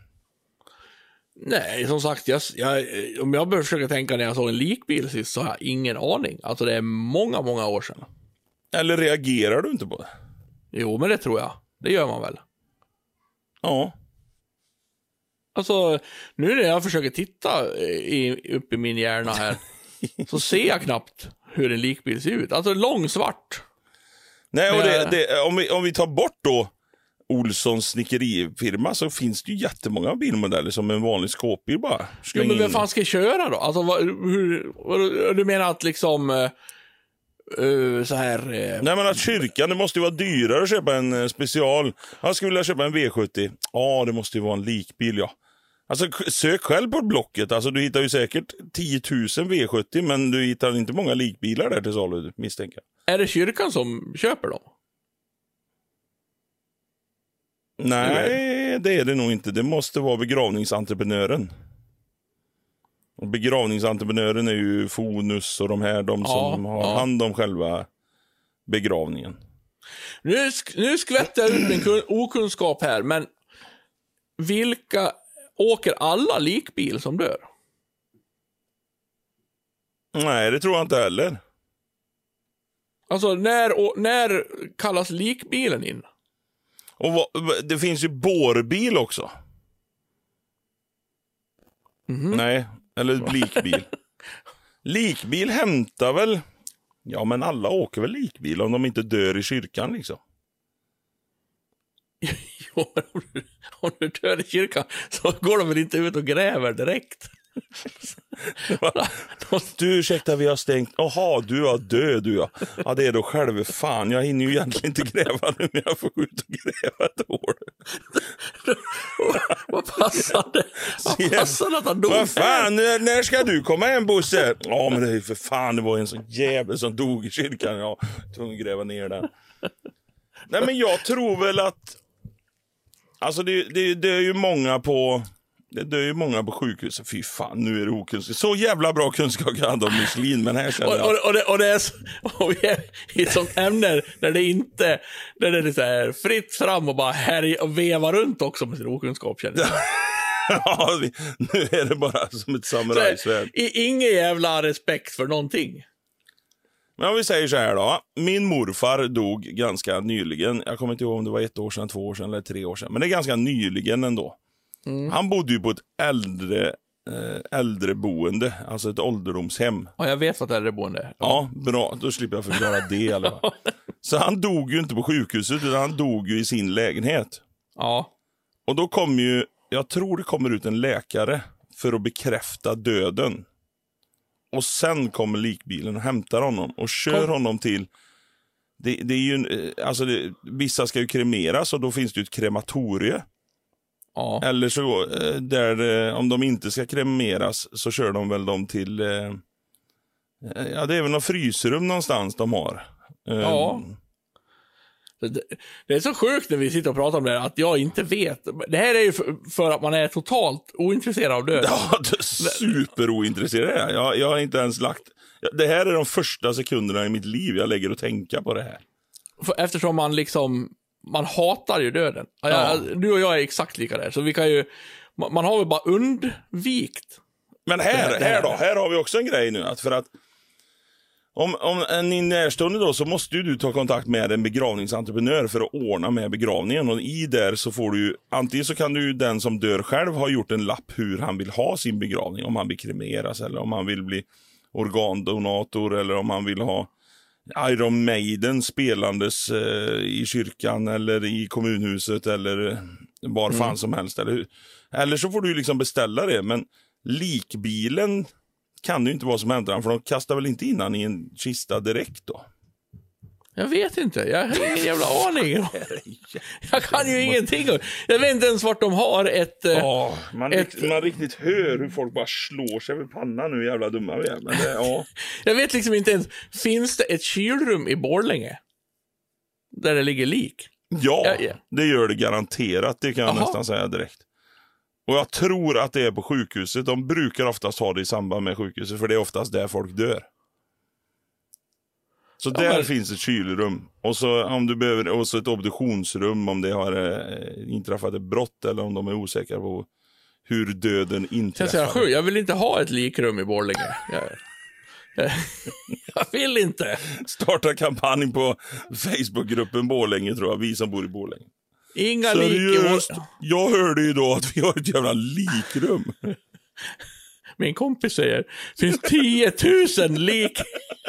Nej, som sagt, om jag börjar försöka tänka när jag såg en likbil sist, så har jag ingen aning. Alltså det är många, många år sedan. Eller reagerar du inte på det? Jo, men det tror jag. Det gör man väl. Ja. Alltså, nu när jag försöker titta upp i min hjärna här, så ser jag knappt hur en likbil ser ut. Alltså lång svart. Nej, och om vi tar bort då Olssons snickerifirma, så finns det ju jättemånga bilmodeller som en vanlig skåpbil bara. Ja, men vem fan ska köra då? Alltså, du menar att liksom så här... Nej, men att kyrkan, det måste ju vara dyrare att köpa en special. Jag skulle vilja köpa en V70. Ja, det måste ju vara en likbil, ja. Alltså, sök själv på Blocket. Alltså, du hittar ju säkert 10 000 V70, men du hittar inte många likbilar där till salu, misstänker. Är det kyrkan som köper dem? Nej, det är det nog inte. Det måste vara begravningsentreprenören. Och begravningsentreprenören är ju Fonus och de som har hand om själva begravningen. Nu skvätter jag ut min okunskap här, men vilka åker alla likbil som dör? Nej, det tror jag inte heller. Alltså, när kallas likbilen in? Och det finns ju bårbil också. Nej, eller likbil. Likbil hämtar väl... Ja, men alla åker väl likbil om de inte dör i kyrkan liksom. Jo, men om du dör i kyrkan så går de väl inte ut och gräver direkt. Du, ursäkta, vi har stängt. Jaha, du är död, du, ja. Ja, det är då själv. Fan, jag hinner ju egentligen inte gräva nu, men jag får gå ut och gräva ett år. Vad passade? Vad passade att han dog? Vad fan, när ska du komma hem, Bosse? Ja, men det är för fan, det var en sån jävel som dog i kyrkan. Ja, tvungen att gräva ner den. Nej, men jag tror väl att... Alltså, det är ju många på... Det är ju många på sjukhus. Fy fan, nu är det okunskap. Så jävla bra kunskap jag hade om Michelin, men här känner jag... Och vi är i ett sånt ämne där det inte... Där det är så här fritt fram och bara härja och veva runt också med sin okunskap, känner jag. Ja, nu är det bara som ett samurajsvärd. Ingen jävla respekt för någonting. Men om vi säger så här då. Min morfar dog ganska nyligen. Jag kommer inte ihåg om det var 1 år sedan, 2 år sedan eller 3 år sedan. Men det är ganska nyligen ändå. Han bodde ju på ett äldreboende, alltså ett ålderdomshem. Ja, jag vet vad ett äldreboende är. Ja, bra. Då slipper jag förklara det i alla fall. Så han dog ju inte på sjukhuset, utan han dog ju i sin lägenhet. Ja. Och då kom ju, jag tror det kommer ut en läkare för att bekräfta döden. Och sen kommer likbilen och hämtar honom och kör honom till... Det är ju, alltså vissa ska ju kremeras och då finns det ju ett krematorie. Ja. Eller så, om de inte ska kremeras så kör de väl dem till... ja, det är väl någon frysrum någonstans de har. Ja. Det är så sjukt när vi sitter och pratar om det här, att jag inte vet. Det här är ju för att man är totalt ointresserad av död. Ja, superointresserad. Jag har inte ens lagt... Det här är de första sekunderna i mitt liv jag lägger att tänka på det här. Eftersom man hatar ju döden. Ja. Du och jag är exakt lika där. Så vi kan ju... Man har väl bara undvikt. Men här har vi också en grej nu. För att om en närstående då, så måste ju du ta kontakt med en begravningsentreprenör för att ordna med begravningen. Och i där så får du ju, antingen så kan du ju den som dör själv ha gjort en lapp hur han vill ha sin begravning. Om han vill kremeras eller om han vill bli organdonator eller om han vill ha Iron Maiden spelandes i kyrkan eller i kommunhuset eller var fan som helst. Eller så får du ju liksom beställa det, men likbilen kan det ju inte vara som händer, för de kastar väl inte in han i en kista direkt då? Jag vet inte, jag har ingen jävla aning. Jag kan ju ingenting. Jag vet inte ens vart de har ett... Man riktigt hör hur folk bara slår sig vid pannan nu, jävla dumma vi är. Men jag vet liksom inte ens, finns det ett kylrum i Borlänge? Där det ligger lik? Ja, det gör det garanterat, det kan jag nästan säga direkt. Och jag tror att det är på sjukhuset. De brukar oftast ha det i samband med sjukhuset, för det är oftast där folk dör. Så där finns ett kylrum. Och så om du behöver också ett obduktionsrum om det har inträffat ett brott eller om de är osäkra på hur döden inträffar. Jag vill inte ha ett likrum i Borlänge. Jag vill inte. Starta kampanj på Facebookgruppen Borlänge, tror jag. Vi som bor i Borlänge. Inga seriöst, jag hörde ju då att vi har ett jävla likrum. Min kompis säger, finns 10 000 lik.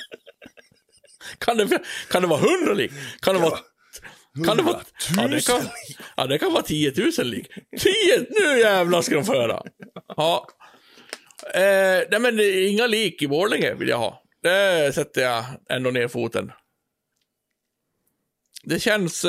Kan det vara 100 lik? Kan det vara 1000? Ja, det kan vara 10 000 lik. 10, nu jävlar ska de föra. Ja. Nej, men inga lik i Borlänge vill jag ha. Det sätter jag ändå ner foten. Det känns...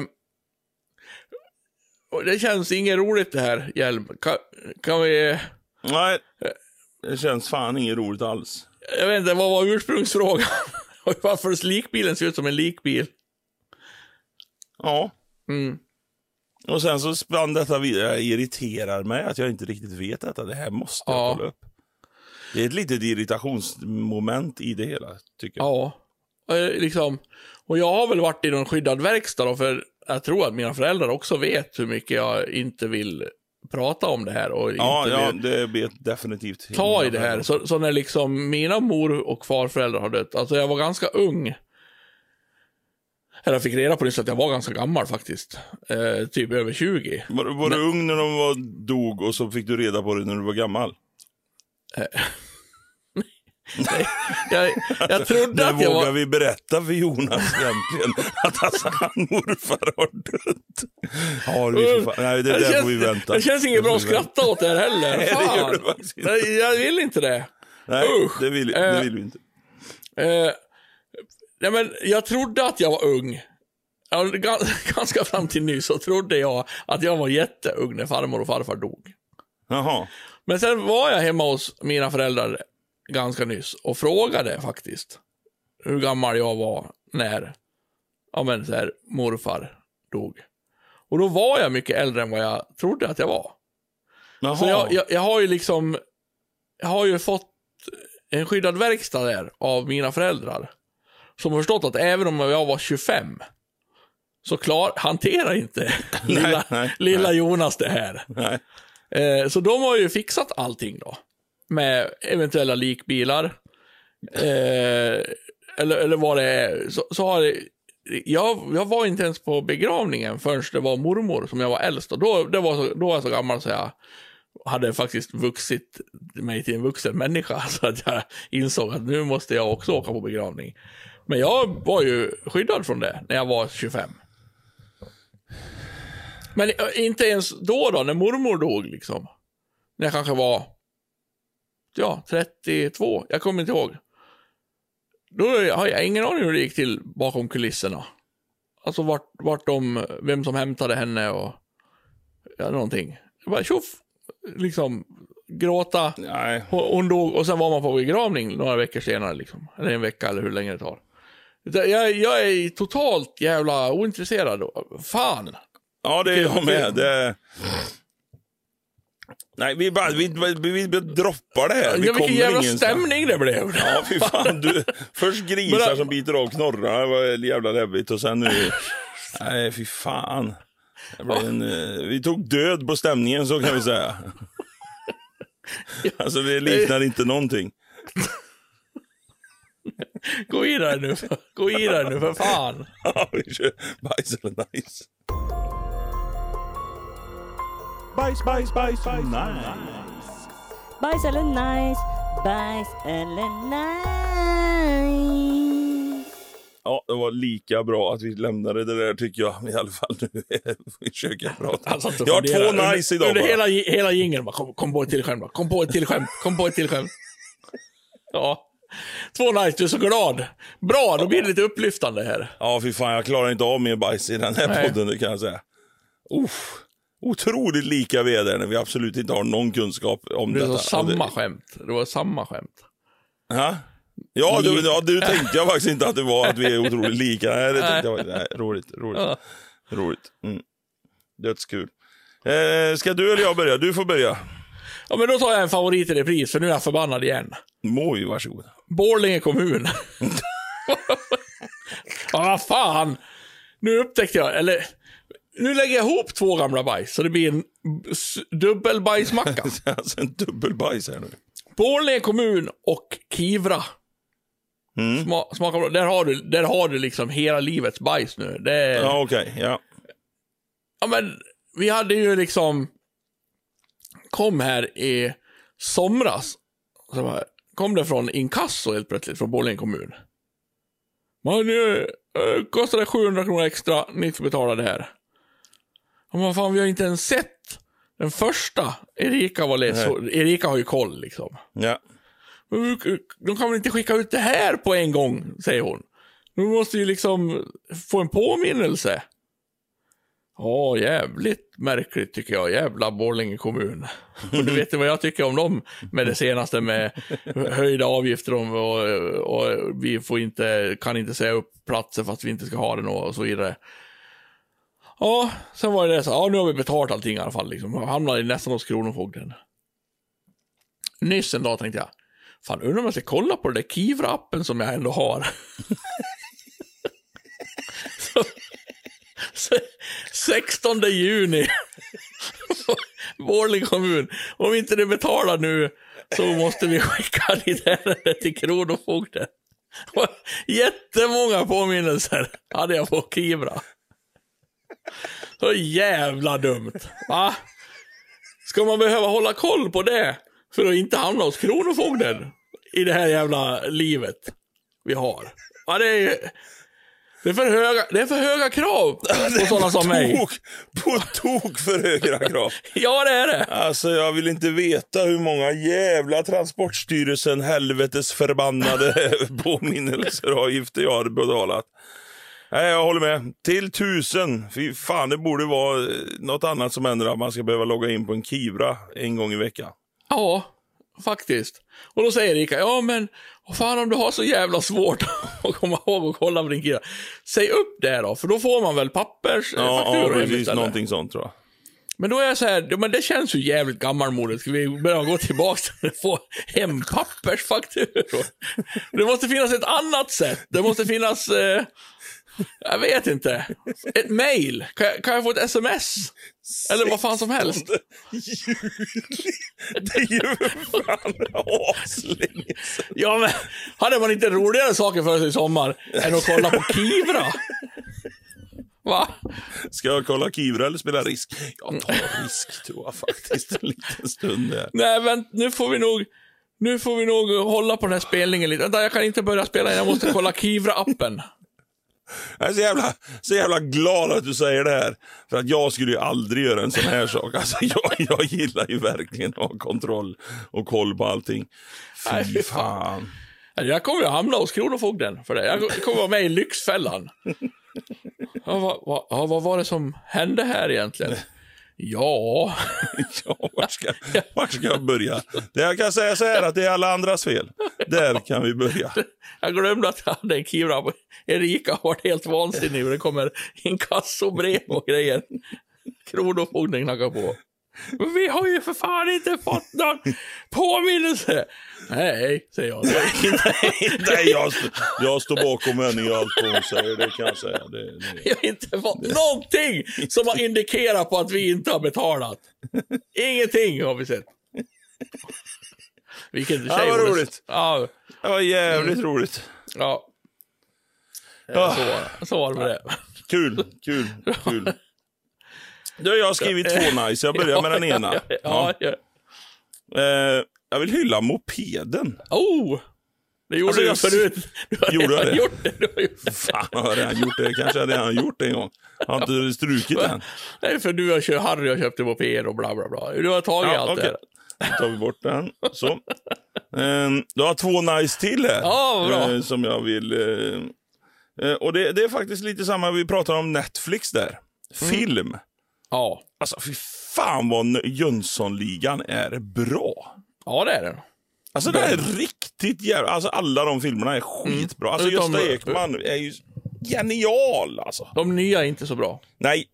det känns inget roligt det här, Hjelm. Kan vi... Nej, det känns fan inget roligt alls. Jag vet inte, vad var ursprungsfrågan? Varför likbilen ser ut som en likbil? Ja. Och sen så spann detta vidare. Jag irriterar mig att jag inte riktigt vet detta. Det här måste jag kolla upp. Det är ett litet irritationsmoment i det hela, tycker jag. Ja, liksom. Och jag har väl varit i någon skyddad verkstad då, för jag tror att mina föräldrar också vet hur mycket jag inte vill prata om det här. Och det vet definitivt. Ta i det här. Så när liksom mina mor- och farföräldrar har dött, alltså jag var ganska ung. Eller jag fick reda på det så att jag var ganska gammal faktiskt. Typ över 20. Var du ung när de dog och så fick du reda på det när du var gammal? Nej, jag trodde att jag vågar vi berätta för Jonas egentligen att han morfar har dött. Nej, det där får vi vänta. Det känns inget bra att skratta åt det här heller. Nej, det gör det faktiskt inte. Jag vill inte det. Nej, det vill vi inte. Nej, men jag trodde att jag var ung. Ganska fram till nu så trodde jag att jag var jätteung när farmor och farfar dog. Jaha. Men sen var jag hemma hos mina föräldrar ganska nyss och frågade faktiskt hur gammal jag var när så här, morfar dog. Och då var jag mycket äldre än vad jag trodde att jag var. Jaha. Så jag har ju liksom, jag har ju fått en skyddad verkstad där av mina föräldrar som har förstått att även om jag var 25 så hanterar inte lilla Jonas det här. Nej. Så de har ju fixat allting då. Med eventuella likbilar. eller vad det är, så har det, jag var inte ens på begravningen förrän det var mormor som jag var äldst. Och då var jag så gammal så jag hade faktiskt vuxit mig till en vuxen människa. Så att jag insåg att nu måste jag också åka på begravning. Men jag var ju skyddad från det när jag var 25. Men inte ens då när mormor dog liksom. När jag kanske var 32, jag kommer inte ihåg. Då har jag ingen aning hur det gick till bakom kulisserna. Alltså vem som hämtade henne och någonting. Jag bara tjoff, liksom gråta. Nej. Hon dog och sen var man på begravning några veckor senare liksom. Eller en vecka eller hur länge det tar. Jag är totalt jävla ointresserad. Fan. Ja, det är jag med. Nej, vi droppar det här. Vilken jävla stämning det blev. Ja, fy fan. Först grisar som biter av knorrar. Det var jävla läbbigt. Och sen nu... Nej, fy fan. Vi tog död på stämningen, så kan vi säga. Alltså, det liknar inte någonting. Gå i där nu, för fan. Ja, vi kör bajs eller nice. Bajs, nice. Bajs eller nice. Ja, det var lika bra att vi lämnade det där, tycker jag. I alla fall nu försöker jag prata. Jag har 2 nice idag. Under hela jingeln bara, kom på ett till skämt. Kom på ett till skämt. Ja. 2 nice, du är så glad. Bra, då blir det lite upplyftande här. Ja, fy fan, jag klarar inte av mer bajs i den här podden, det kan jag säga. Otroligt lika väder när vi absolut inte har någon kunskap om detta. Det var samma skämt. Ja, du tänkte jag faktiskt inte att det var att vi är otroligt lika. Nej, det tänkte jag. Nej, roligt. Dödskul. Ska du eller jag börja? Du får börja. Ja, men då tar jag en favorit i repris, för nu är jag förbannad igen. Moj, varsågod. Borlänge kommun. Fan. Nu upptäckte jag, nu lägger jag ihop 2 gamla bajs, så det blir en dubbelbajsmacka. Alltså en dubbelbajs här nu. Borlänge kommun och Kivra. Smaka, där har du liksom hela livets bajs nu. Ja, okej. Ja, men vi hade ju liksom kom här i somras, så kom det från inkasso helt plötsligt från Borlänge kommun. Men nu kostar det 700 kronor extra, ni får betala det här. Men fan, vi har inte ens sett den första. Erika har ju koll liksom. Ja. De kan väl inte skicka ut det här på en gång, säger hon. Nu måste ju liksom få en påminnelse. Jävligt märkligt tycker jag. Jävla Borlänge kommun. Och du vet vad jag tycker om dem med det senaste med höjda avgifter och vi kan inte säga upp platser fast vi inte ska ha den och så vidare. Ja, sen var det så. Nu har vi betalt allting i alla fall liksom. Jag hamnade nästan hos Kronofogden. Nyss en dag tänkte jag, fan, undrar om jag ska kolla på det där Kivra-appen som jag ändå har. så 16 juni Borlänge kommun. Om inte det betalar nu så måste vi skicka det till Kronofogden. Jättemånga påminnelser hade jag på Kivra. Så jävla dumt. Va? Ska man behöva hålla koll på det för att inte hamna hos Kronofogden i det här jävla livet vi har? Ja, det är för höga krav på sådana som mig. På tok för höga krav. Ja, det är det. Alltså, jag vill inte veta hur många jävla Transportstyrelsen helvetes förbannade påminnelseravgifter jag hade betalat. Nej, jag håller med. Till 1000. Fy fan, det borde vara något annat som händer att man ska behöva logga in på en Kivra en gång i veckan. Ja, faktiskt. Och då säger Erika, men fan, om du har så jävla svårt att komma ihåg och kolla på din Kivra, säg upp det då, för då får man väl pappersfakturor. Ja, precis, någonting sånt tror jag. Men då är jag så här, men det känns ju jävligt gammalmodigt. Ska vi börja gå tillbaka till att få hem pappersfakturor? Det måste finnas ett annat sätt. Det måste finnas Jag vet inte. Ett mail. Kan jag få ett sms? Eller vad fan som helst. Juli. Det är ju fan aslänge sedan. Ja, men hade man inte roligare saker för sig i sommar än att kolla på Kivra? Va? Ska jag kolla Kivra eller spela Risk? Jag tar Risk, tror jag faktiskt, en liten stund där. Nej, men nu får vi nog hålla på den här spelningen lite. Vänta, jag kan inte börja spela, jag måste kolla Kivra-appen. Jag är så jävla glad att du säger det här. För att jag skulle ju aldrig göra en sån här sak. Alltså jag gillar ju verkligen att ha kontroll och koll på allting. Fy fan. Jag kommer ju hamna hos Kronofogden för det. Jag kommer vara med i Lyxfällan. Vad var det som hände här egentligen? Ja, var ska jag börja? Det jag kan säga så här att det är alla andras fel. Där kan vi börja. Jag glömde att jag hade en Kivra. Erika har varit helt vansinnig och det kommer inkassobrev och grejer. Kronofogden knackar på. Men vi har ju för fan inte fått någon påminnelse. Nej, säger jag. Nej, jag står bakom henne i allt hon säger, det kan jag säga. Jag har inte fått någonting som har indikerat på att vi inte har betalat. Ingenting har vi sett. Vilket det var roligt. Ja. Det var jävligt roligt. Ja. Så var det med det. Kul. Då har jag skrivit 2 nice. Jag börjar med den ena. Ja. Jag vill hylla mopeden. Det gjorde du förut. Du har redan gjort det. Fan, jag har redan gjort det. Kanske hade jag gjort det en gång. Jag har inte strukit den. Nej, för du har Harry har köpt en moped och bla bla bla. Du har tagit allt det. Då tar vi bort den. Så. Du har 2 nice till här. Ja, bra. Som jag vill... och det är faktiskt lite samma vi pratar om Netflix där. Film. Ja. Alltså, fy fan vad Jönssonligan är bra. Ja, det är det. Alltså, det är riktigt jävla... Alltså, alla de filmerna är skitbra. Alltså, Gösta Ekman är ju genial, alltså. De nya är inte så bra. Nej,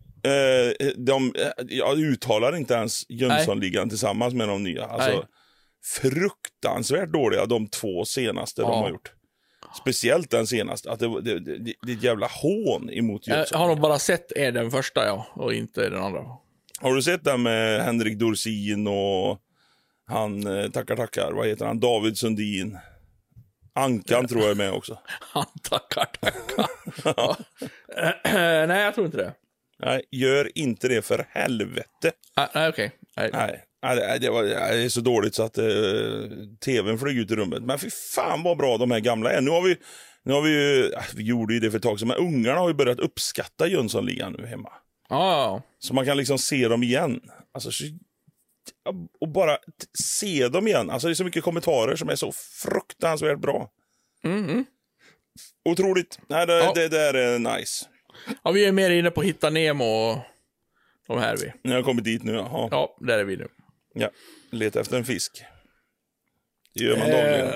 jag uttalar inte ens Jönssonligan tillsammans med de nya. Alltså, fruktansvärt dåliga de 2 senaste de har gjort. Speciellt den senaste. Att det är ett jävla hån emot Jönsson. Jag har nog bara sett den första, och inte den andra. Har du sett den med Henrik Dorsin och han, tackar, vad heter han? David Sundin. Ankan tror jag är med också. Han tackar. Nej, jag tror inte det. Nej, gör inte det för helvete. Nej, okej. Nej, det är så dåligt så att tvn flög ut i rummet. Men för fan vad bra de här gamla är. Nu har vi ju, vi gjorde ju det för ett tag sedan, men ungarna har ju börjat uppskatta Jönssonligan nu hemma. Ja. Så man kan liksom se dem igen. Alltså, och bara se dem igen. Alltså det är så mycket kommentarer som är så fruktansvärt bra. Otroligt. Nej, det där är nice. Ja, vi är mer inne på Hitta Nemo och de här vi. Jag har kommit dit nu, jaha. Ja, där är vi nu. Ja, leta efter en fisk. Det gör man dagligen.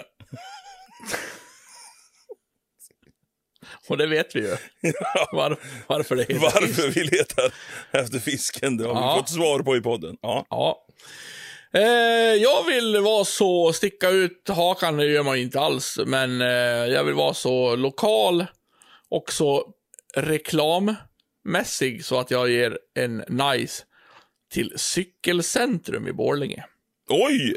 Och det vet vi ju. Varför det varför vi letar efter fisken, det har vi fått svar på i podden. Ja. Jag vill vara så, sticka ut hakan, det gör man inte alls, men jag vill vara så lokal och så reklammässig så att jag ger en nice till Cykelcentrum i Borlänge. Oj!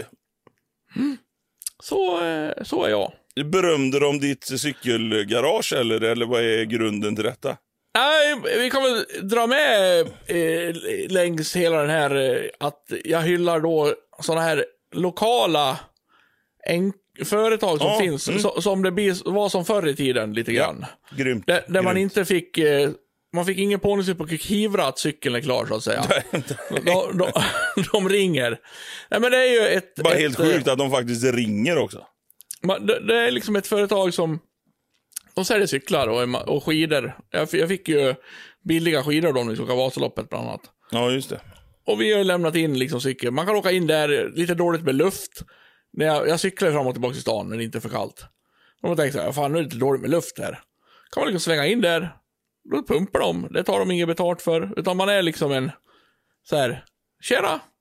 Så är jag. Berömde de ditt cykelgarage eller vad är grunden till detta? Nej, vi kan väl dra med längs hela den här att jag hyllar då såna här lokala företag som finns, som det var som förr i tiden lite grann. Ja, grymt. Där man inte fick... Man fick ingen pånyelse på Kivra att cykeln är klar, så att säga. De ringer. Nej, men det är ju bara helt sjukt att de faktiskt ringer också. Det är liksom ett företag som... De säljer cyklar och skidor. Jag fick ju billiga skidor då när vi ska Vasaloppet bland annat. Ja, just det. Och vi har lämnat in liksom cykel. Man kan åka in där lite dåligt med luft. När jag cyklar fram och tillbaka i stan när det inte är för kallt. Och man tänker så här, fan nu är det lite dåligt med luft här. Kan man liksom svänga in där. Då pumpar de. Det tar de inget betalt för. Utan man är liksom en så här, tjena.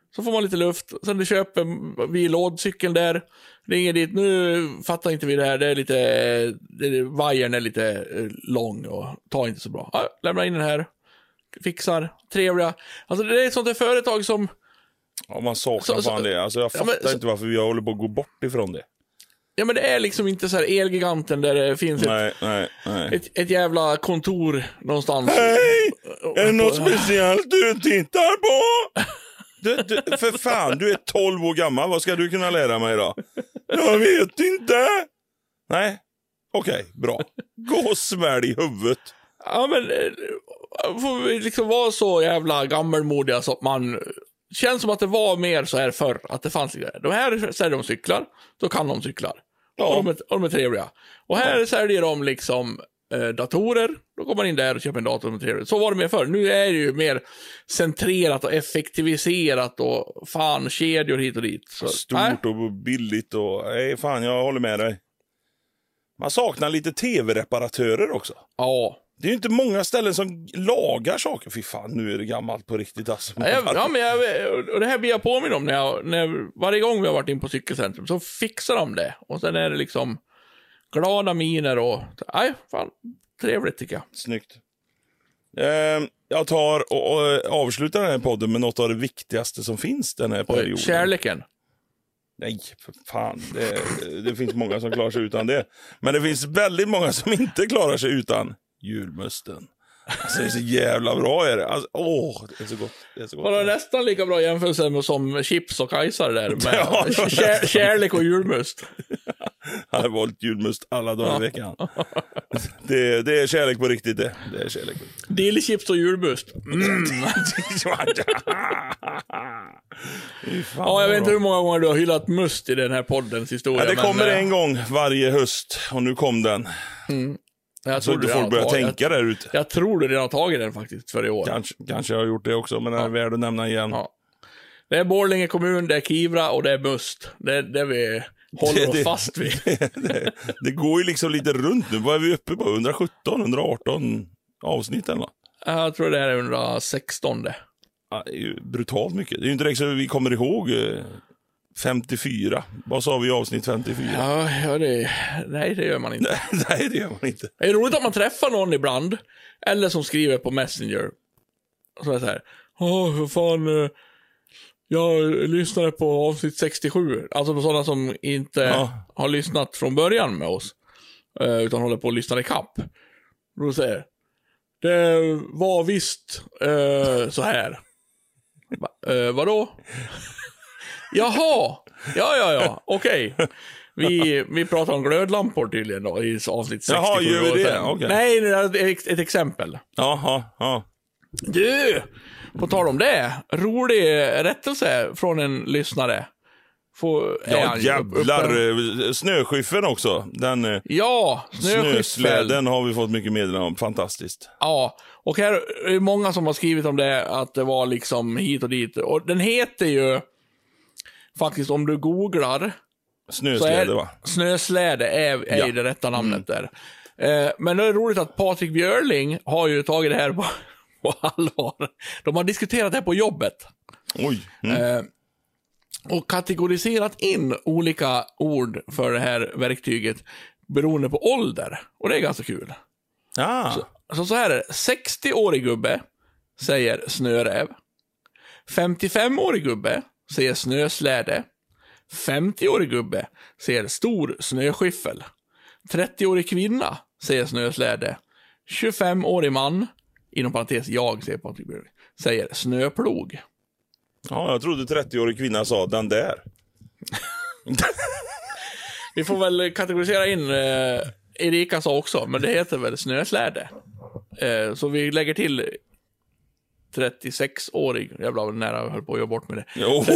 Så får man lite luft. Sen köper vi lådcykeln där. Ringer dit. Nu fattar inte vi det här. Vajern är lite lång och tar inte så bra. Ja, lämnar in den här. Fixar. Trevliga. Alltså det är ett sånt där företag som... Ja, man saknar fan det. Alltså jag fattar inte varför vi håller på att gå bort ifrån det. Ja, men det är liksom inte så här Elgiganten där det finns ett jävla kontor någonstans. Hej! Är det något speciellt du tittar på? Du, för fan, du är 12 år gammal. Vad ska du kunna lära mig då? Jag vet inte. Nej, okej, bra. Gå och svälj i huvudet. Ja, men får vi liksom vara så jävla gammelmodiga så att man... Känns som att det var mer så här förr. Att det fanns grejer. De här säljer de cyklar. Då kan de cyklar. Ja. Och de är trevliga. Och här säljer de liksom datorer. Då går man in där och köper en dator som är trevlig. Så var det mer förr. Nu är det ju mer centrerat och effektiviserat. Och fan, kedjor hit och dit. Så, stort och billigt. Och nej, fan, jag håller med dig. Man saknar lite tv-reparatörer också. Ja. Det är ju inte många ställen som lagar saker. Fy fan, nu är det gammalt på riktigt alltså. Ja, men och det här blir jag påminn om när varje gång vi har varit in på cykelcentrum så fixar de det. Och sen är det liksom glada miner och... Nej, fan, trevligt tycker jag. Snyggt. Jag tar och avslutar den här podden med något av det viktigaste som finns den här perioden. Kärleken. Nej, för fan. Det finns många som klarar sig utan det. Men det finns väldigt många som inte klarar sig utan julmusten. Alltså det är så jävla bra är det. Alltså, det är så gott. Det är så gott. Var det nästan lika bra jämförelse med som chips och kajsar där med kärlek och julmust. Han har valt julmust alla dagar i veckan. Det är kärlek på riktigt det. Det är kärlek på riktigt. Dillchips och julmust. Ja, jag vet inte hur många gånger du har hyllat must i den här poddens historia. Ja, det kommer en gång varje höst och nu kom den. Så du får börja tänka där ute. Jag tror du redan har tagit den faktiskt för i år. Kanske jag har gjort det också, men det är värd att nämna igen. Ja. Det är Borlänge kommun, det är Kivra och det är must. Det är det vi håller oss fast vid. Det går ju liksom lite runt nu. Vad är vi uppe på? 117, 118 avsnitt eller något? Jag tror det är 116. Ja, det är ju brutalt mycket. Det är ju inte direkt så vi kommer ihåg 54. Vad sa vi i avsnitt 54? Nej, det gör man inte. Nej, det gör man inte. Det är roligt att man träffar någon ibland. Eller som skriver på Messenger. Så är det så här. Hur fan... Jag lyssnade på avsnitt 67. Alltså på sådana som inte har lyssnat från början med oss. Utan håller på att lyssna i kapp. Då säger det var visst så här. Vadå? Jaha. Ja. Okej. Vi pratar om glödlampor tydligen då i avsnitt 67. Jaha, gör vi det? Okay. Nej, det är ett exempel. Jaha. Du, på tal om det. Rolig rättelse från en lyssnare. Jävlar. Snöskyffen också. Snösläden har vi fått mycket meddelanden om. Fantastiskt. Ja, och här är många som har skrivit om det. Att det var liksom hit och dit. Och den heter ju... Faktiskt, om du googlar... Snösläde, va? Snösläde är det rätta namnet där. Men det är roligt att Patrik Björling har ju tagit det här på allvar. De har diskuterat det här på jobbet. Oj. Och kategoriserat in olika ord för det här verktyget beroende på ålder. Och det är ganska kul. Så här är det. 60-årig gubbe säger snöräv. 55-årig gubbe säger snösläde. 50-årig gubbe säger stor snöskyffel. 30-årig kvinna säger snösläde. 25-årig man, inom parentes jag, säger Patrik Björling, säger snöplog. Ja, jag trodde 30-årig kvinna sa den där. Vi får väl kategorisera in Erika sa också, men det heter väl snösläde. Så vi lägger till 36-årig, jävlar nära jag höll på att göra bort med det.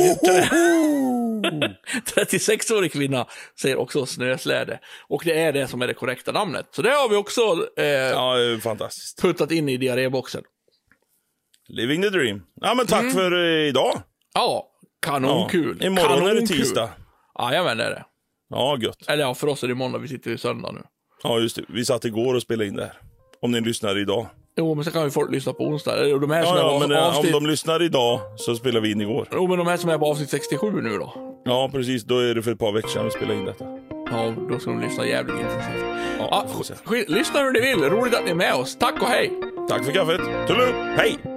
36-årig kvinna säger också snösläde. Och det är det som är det korrekta namnet. Så det har vi också fantastiskt. puttat in i diarréboxen. Living the dream. Ja, men tack för idag. Ja, kanonkul. Ja, imorgon är det tisdag. Ja, jag menar det. Ja, gött. Eller ja, för oss är det måndag, vi sitter i söndag nu. Ja, just det. Vi satt igår och spelade in det här. Om ni lyssnar idag. Jo, men så kan ju folk lyssna på onsdag. De här som Ja, är men avsnitt... om de lyssnar idag så spelar vi in igår. Jo, men de här som är på avsnitt 67 nu då. Ja, precis. Då är det för ett par veckor sedan vi spelade in detta. Ja, då ska de lyssna jävligt intensivt. Ja, Lyssna hur ni vill. Roligt att ni är med oss. Tack och hej! Tack för kaffet. Tullu! Hej!